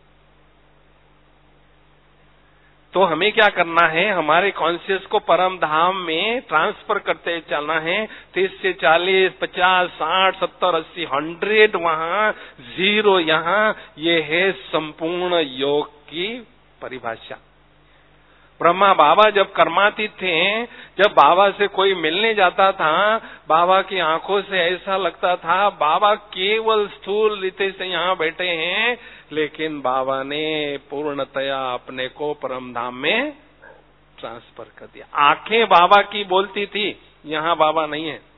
तो हमें क्या करना है? हमारे कॉन्शियस को परम धाम में ट्रांसफर करते चलना है। तीस से चालीस, पचास, साठ, सत्तर, अस्सी, हंड्रेड वहां, जीरो यहाँ। ये है संपूर्ण योग की परिभाषा। ब्रह्मा बाबा जब कर्मातीत थे, जब बाबा से कोई मिलने जाता था, बाबा की आंखों से ऐसा लगता था बाबा केवल स्थूल रीते से यहाँ बैठे हैं, लेकिन बाबा ने पूर्णतया अपने को परम धाम में ट्रांसफर कर दिया। आंखें बाबा की बोलती थी, यहाँ बाबा नहीं है।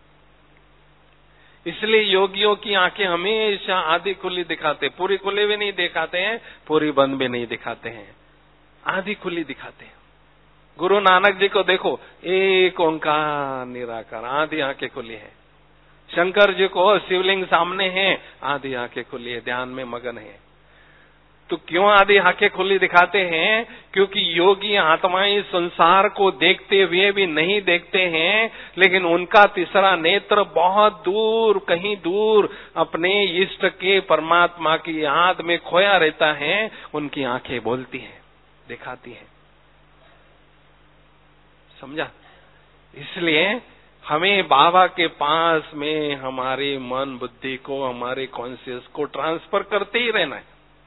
इसलिए योगियों की आंखें हमेशा आधी खुली दिखाते, पूरी खुली भी नहीं दिखाते हैं, पूरी बंद भी नहीं दिखाते हैं, आधी खुली दिखाते हैं। गुरु नानक जी को देखो, एक ओंकार निराकार, आधी आंखें खुली है। शंकर जी को शिवलिंग सामने है, आधी आंखें खुली है, ध्यान में मगन है। तो क्यों आधी आंखें खुली दिखाते हैं? क्योंकि योगी आत्माएं संसार को देखते हुए भी नहीं देखते हैं, लेकिन उनका तीसरा नेत्र बहुत दूर, कहीं दूर अपने इष्ट के परमात्मा की याद में खोया रहता है। उनकी आंखें बोलती हैं, दिखाती है। समझा? इसलिए हमें बाबा के पास में हमारे मन बुद्धि को, हमारे कॉन्शियस को ट्रांसफर करते ही रहना है।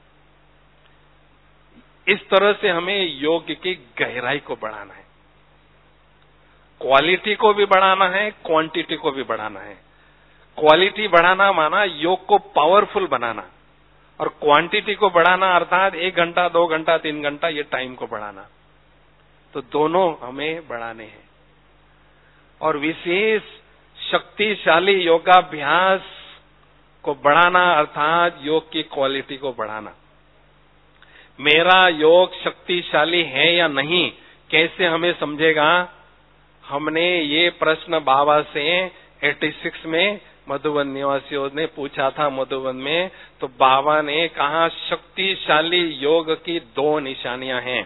इस तरह से हमें योग की गहराई को बढ़ाना है, क्वालिटी को भी बढ़ाना है, क्वांटिटी को भी बढ़ाना है। क्वालिटी बढ़ाना माना योग को पावरफुल बनाना, और क्वांटिटी को बढ़ाना अर्थात एक घंटा, दो घंटा, तीन घंटा ये टाइम को बढ़ाना। तो दोनों हमें बढ़ाने हैं। और विशेष शक्तिशाली योगाभ्यास को बढ़ाना अर्थात योग की क्वालिटी को बढ़ाना। मेरा योग शक्तिशाली है या नहीं, कैसे हमें समझेगा? हमने ये प्रश्न बाबा से छियासी में मधुबन निवासियों ने पूछा था, मधुबन में। तो बाबा ने कहा शक्तिशाली योग की दो निशानियां हैं।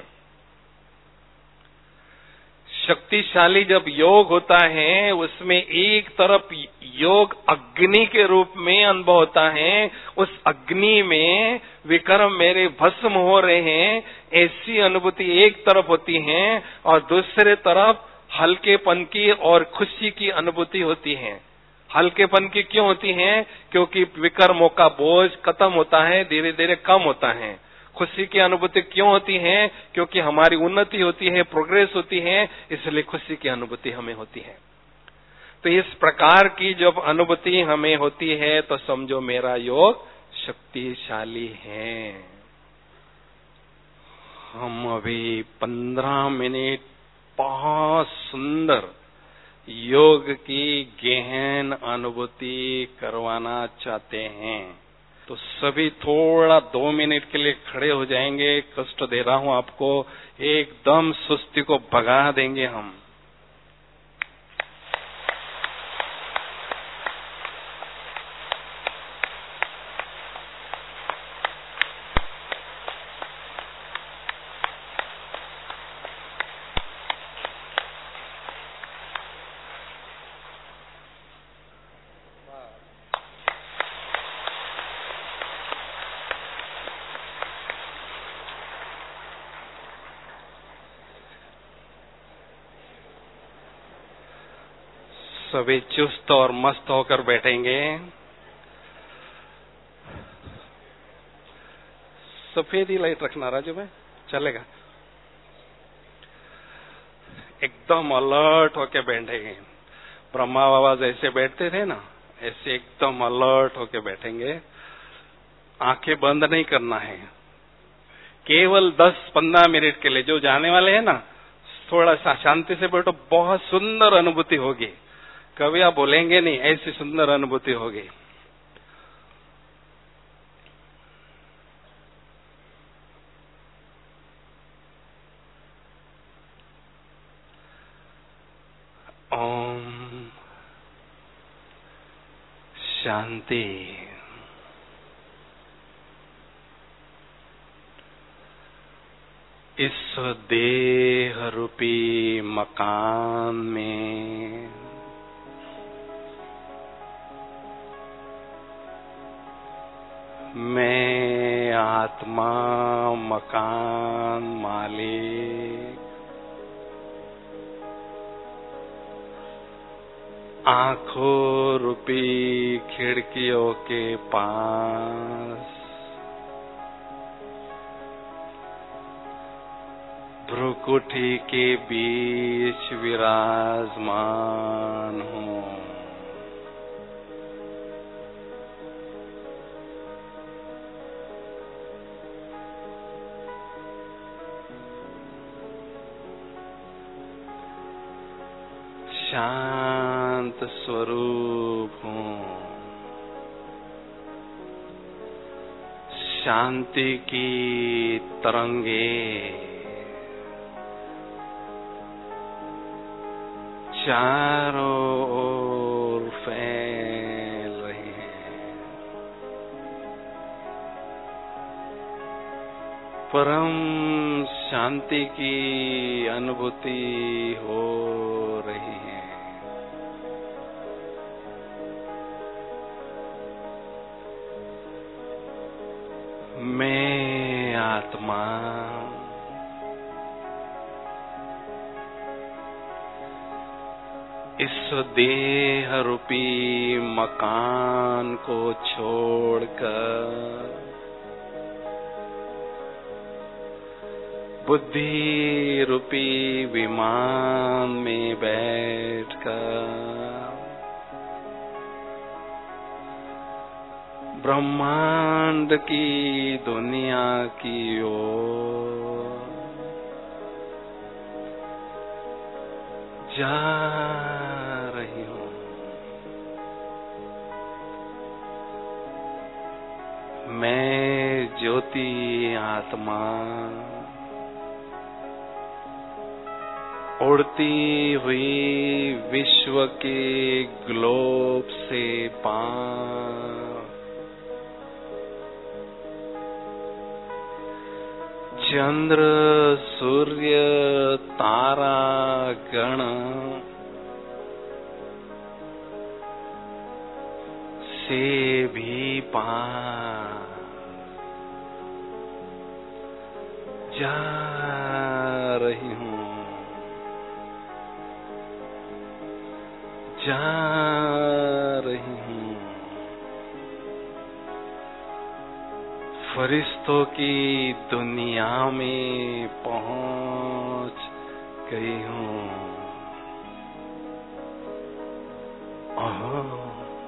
शक्तिशाली जब योग होता है उसमें एक तरफ योग अग्नि के रूप में अनुभव होता है, उस अग्नि में विक्रम मेरे भस्म हो रहे हैं, ऐसी अनुभूति एक तरफ होती है, और दूसरे तरफ हल्केपन की और खुशी की अनुभूति होती है। हल्केपन की क्यों होती है? क्योंकि विक्रमों का बोझ खत्म होता है, धीरे धीरे कम होता है। खुशी की अनुभूति क्यों होती है? क्योंकि हमारी उन्नति होती है, प्रोग्रेस होती है, इसलिए खुशी की अनुभूति हमें होती है। तो इस प्रकार की जब अनुभूति हमें होती है तो समझो मेरा योग शक्तिशाली है। हम अभी पंद्रह मिनट बहुत सुंदर योग की गहन अनुभूति करवाना चाहते हैं। तो सभी थोड़ा दो मिनट के लिए खड़े हो जाएंगे। कष्ट दे रहा हूं आपको, एकदम सुस्ती को भगा देंगे हम। सभी चुस्त और मस्त होकर बैठेंगे। सफेद ही लाइट रखना राजू में, चलेगा। एकदम अलर्ट होके बैठेंगे। ब्रह्मा बाबा जैसे बैठते थे ना, ऐसे एकदम अलर्ट होके बैठेंगे। आंखें बंद नहीं करना है, केवल दस पंद्रह मिनट के लिए। जो जाने वाले हैं ना, थोड़ा सा शांति से बैठो, बहुत सुंदर अनुभूति होगी। कभी आप बोलेंगे नहीं, ऐसी सुंदर अनुभूति होगी। ओम शांति। इस देह रूपी मकान में मैं आत्मा मकान मालिक आंखों रूपी खिड़कियों के पास भ्रुकुटी के बीच विराजमान हूँ। शांत स्वरूप हूँ। शांति की तरंगे चारों ओर फैल रहे हैं। परम शांति की अनुभूति हो रही है। मैं आत्मा इस देह रूपी मकान को छोड़कर बुद्धि रूपी विमान में बैठकर ब्रह्मांड की दुनिया की ओर जा रही हूँ। मैं ज्योति आत्मा उड़ती हुई विश्व के ग्लोब से पार चंद्र सूर्य तारा गण से भी पार जा रही हूँ, जा रही हूँ। फरिश्तों की दुनिया में पहुंच गई हूँ। ओह,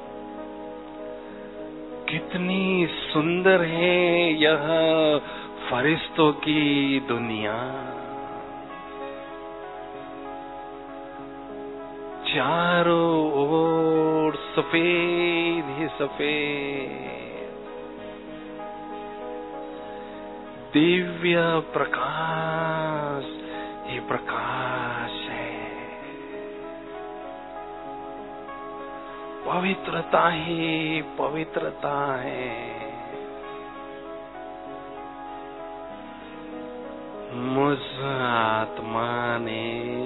कितनी सुंदर है यह फरिश्तों की दुनिया। चारों ओर सफेद ही सफेद दिव्य प्रकाश ही प्रकाश है। पवित्रता ही पवित्रता है। मुझ आत्मा ने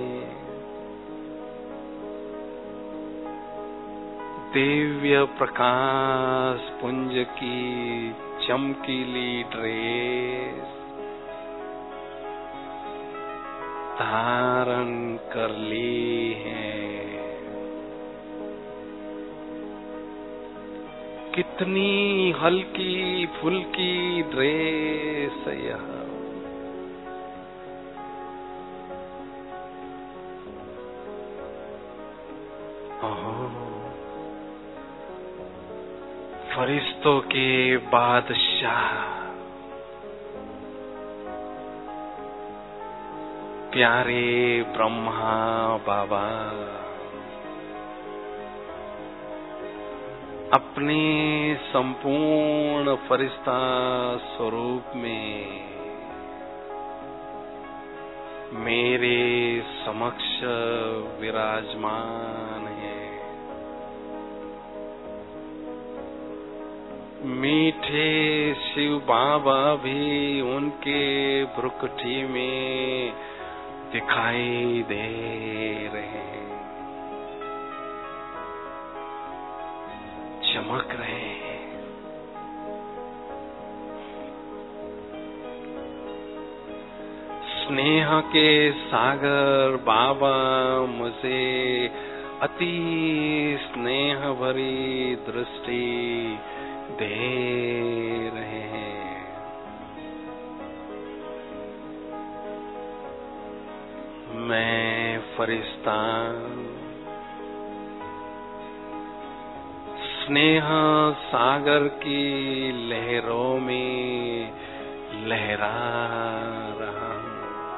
दिव्य प्रकाश पुंज की चमकीली ड्रेस धारण कर ली है। कितनी हल्की फुल्की ड्रेस है यह। फरिश्तों के बादशाह प्यारे ब्रह्मा बाबा अपने संपूर्ण फरिश्ता स्वरूप में मेरे समक्ष विराजमान है। मीठे शिव बाबा भी उनके भ्रुकुटी में दिखाई दे रहे हैं, चमक रहे हैं। स्नेह के सागर बाबा मुझे अति स्नेह भरी दृष्टि दे रहे हैं। मैं फरिश्ता स्नेह सागर की लहरों में लहरा रहा हूँ।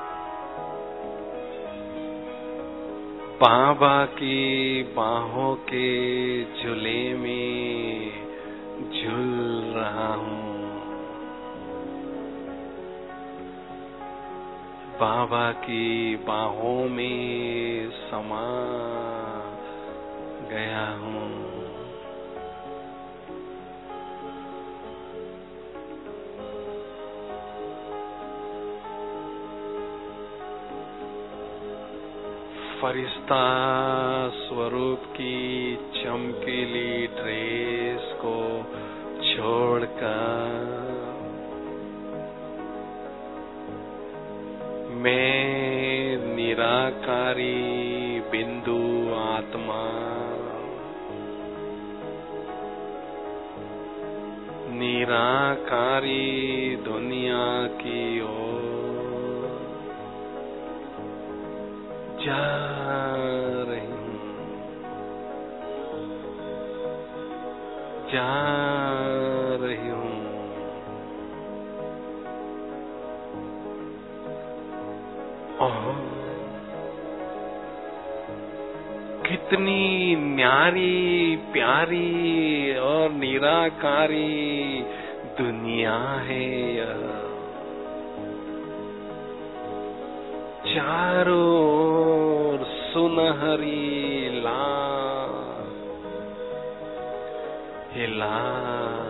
बाबा की बाहों के झूले में झूल रहा हूँ। बाबा की बाहों में समा गया हूँ। फरिश्ता स्वरूप की चमकीली ड्रेस को छोड़कर मैं निराकारी बिंदु आत्मा निराकारी दुनिया की ओर जा रही हूँ, जा रही हूँ। ओह, कितनी न्यारी प्यारी और निराकारी दुनिया है यह। चारों ओर सुनहरी लाल हे लाल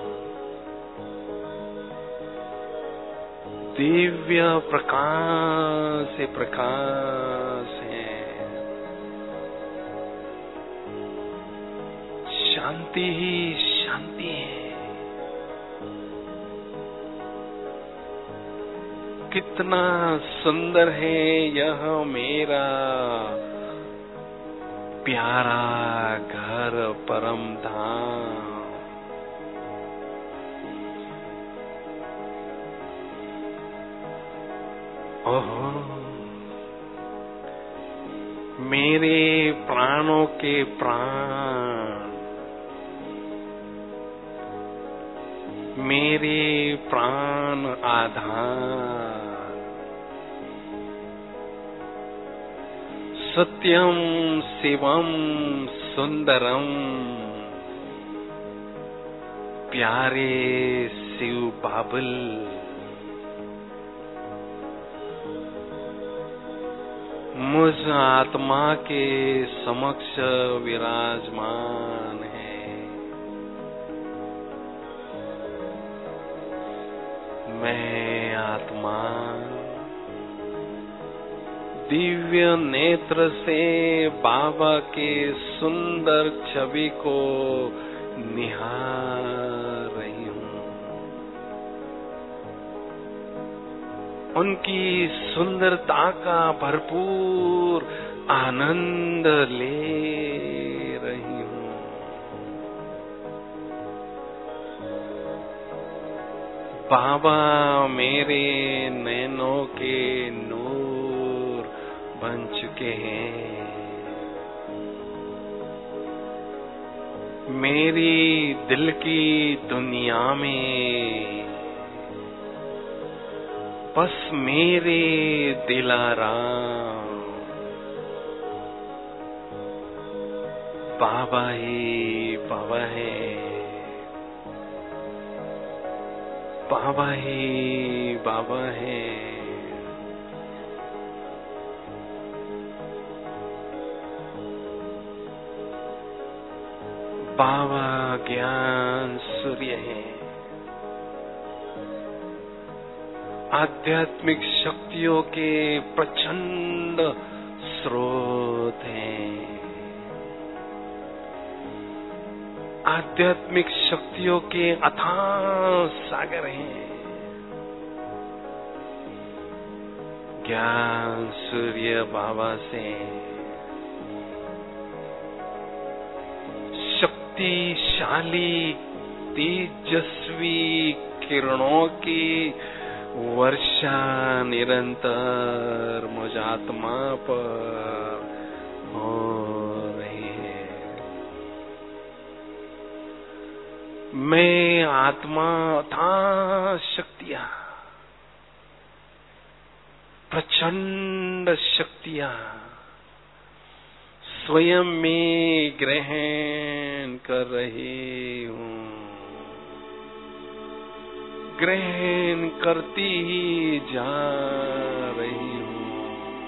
दिव्य प्रकाश से प्रकाश है। शांति ही शांति है। कितना सुंदर है यह मेरा प्यारा घर परम धाम। ओहो, मेरे प्राणों के प्राण, मेरे प्राण आधार, सत्यम शिवम सुंदरम प्यारे शिव बाबुल, मुझ आत्मा के समक्ष विराजमान है। मैं आत्मा दिव्य नेत्र से बाबा के सुंदर छवि को निहार रही हूँ। उनकी सुंदरता का भरपूर आनंद ले रही हूँ। बाबा मेरे नैनों के नूर बन चुके हैं। मेरी दिल की दुनिया में बस मेरे दिलाराम बाबा ही बाबा है, बाबा ही बाबा है। बाबा ज्ञान सूर्य है, आध्यात्मिक शक्तियों के प्रचंड स्रोत हैं, आध्यात्मिक शक्तियों के अथाह सागर हैं। ज्ञान सूर्य बाबा से शक्तिशाली तेजस्वी किरणों की वर्षा निरंतर मुझ आत्मा पर हो रही है। मैं आत्मा था शक्तियां, प्रचंड शक्तियां स्वयं में ग्रहण कर रही हूँ, ग्रहण करती ही जा रही हूँ।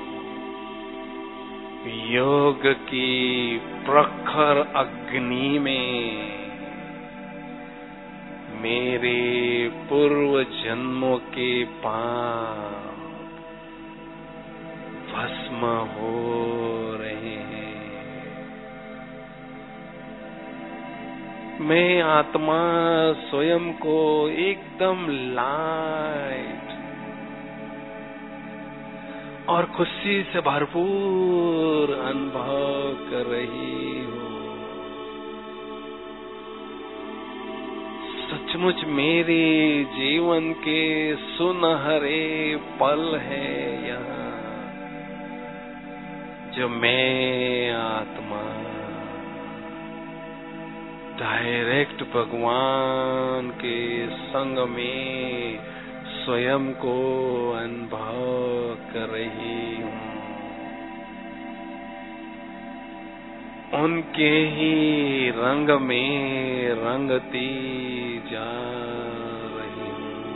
योग की प्रखर अग्नि में मेरे पूर्व जन्मों के पाप भस्म हो रहे हैं। मैं आत्मा स्वयं को एकदम लाइट और खुशी से भरपूर अनुभव कर रही हूँ। सचमुच मेरे जीवन के सुनहरे पल है यहाँ, जो मैं आत्मा डायरेक्ट भगवान के संग में स्वयं को अनुभव कर रही हूँ। उनके ही रंग में रंगती जा रही हूँ।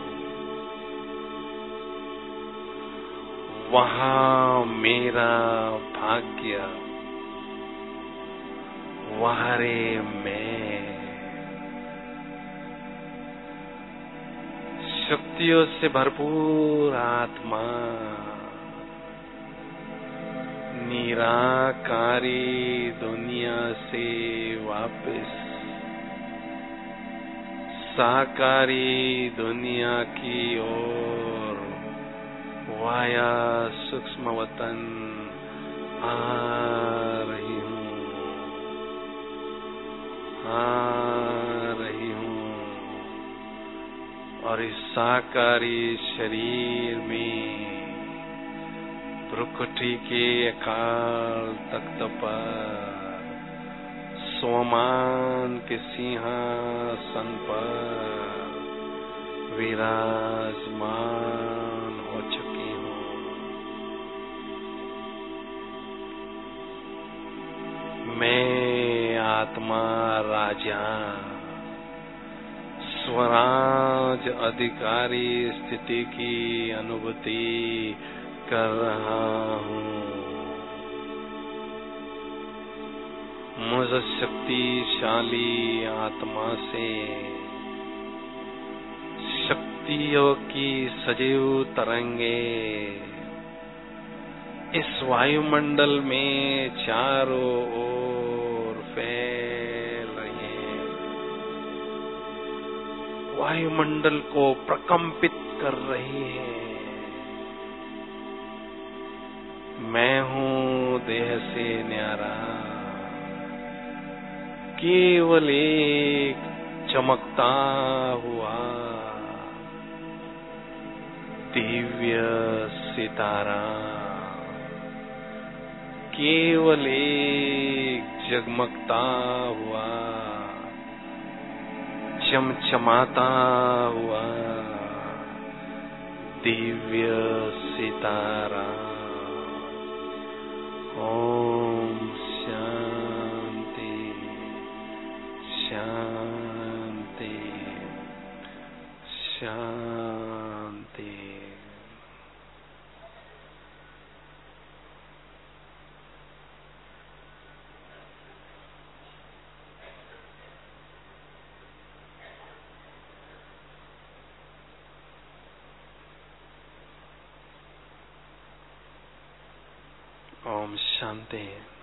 वहाँ मेरा भाग्य, वहारे मैं शक्तियों से भरपूर आत्मा, निराकारी दुनिया से वापस साकारी दुनिया की ओर वाया सूक्ष्म वतन आ रही हूँ, आ रही हूँ। और इस साकारी शरीर में प्रकृति के अकाल तख्त पर सोमान के सिंहासन पर विराजमान हो चुकी हूँ। मैं आत्मा राजा स्वराज अधिकारी स्थिति की अनुभूति कर रहा हूँ। मुझ शक्तिशाली आत्मा से शक्तियों की सजीव तरंगे इस वायुमंडल में चारों ओर फैल रही हैं, वायुमंडल को प्रकंपित कर रही है। मैं हूँ देह से न्यारा, केवल एक चमकता हुआ दिव्य सितारा, केवल एक जगमगता हुआ, चमचमाता हुआ दिव्य सितारा। ओम शांति शांति शांति। ओम शांति।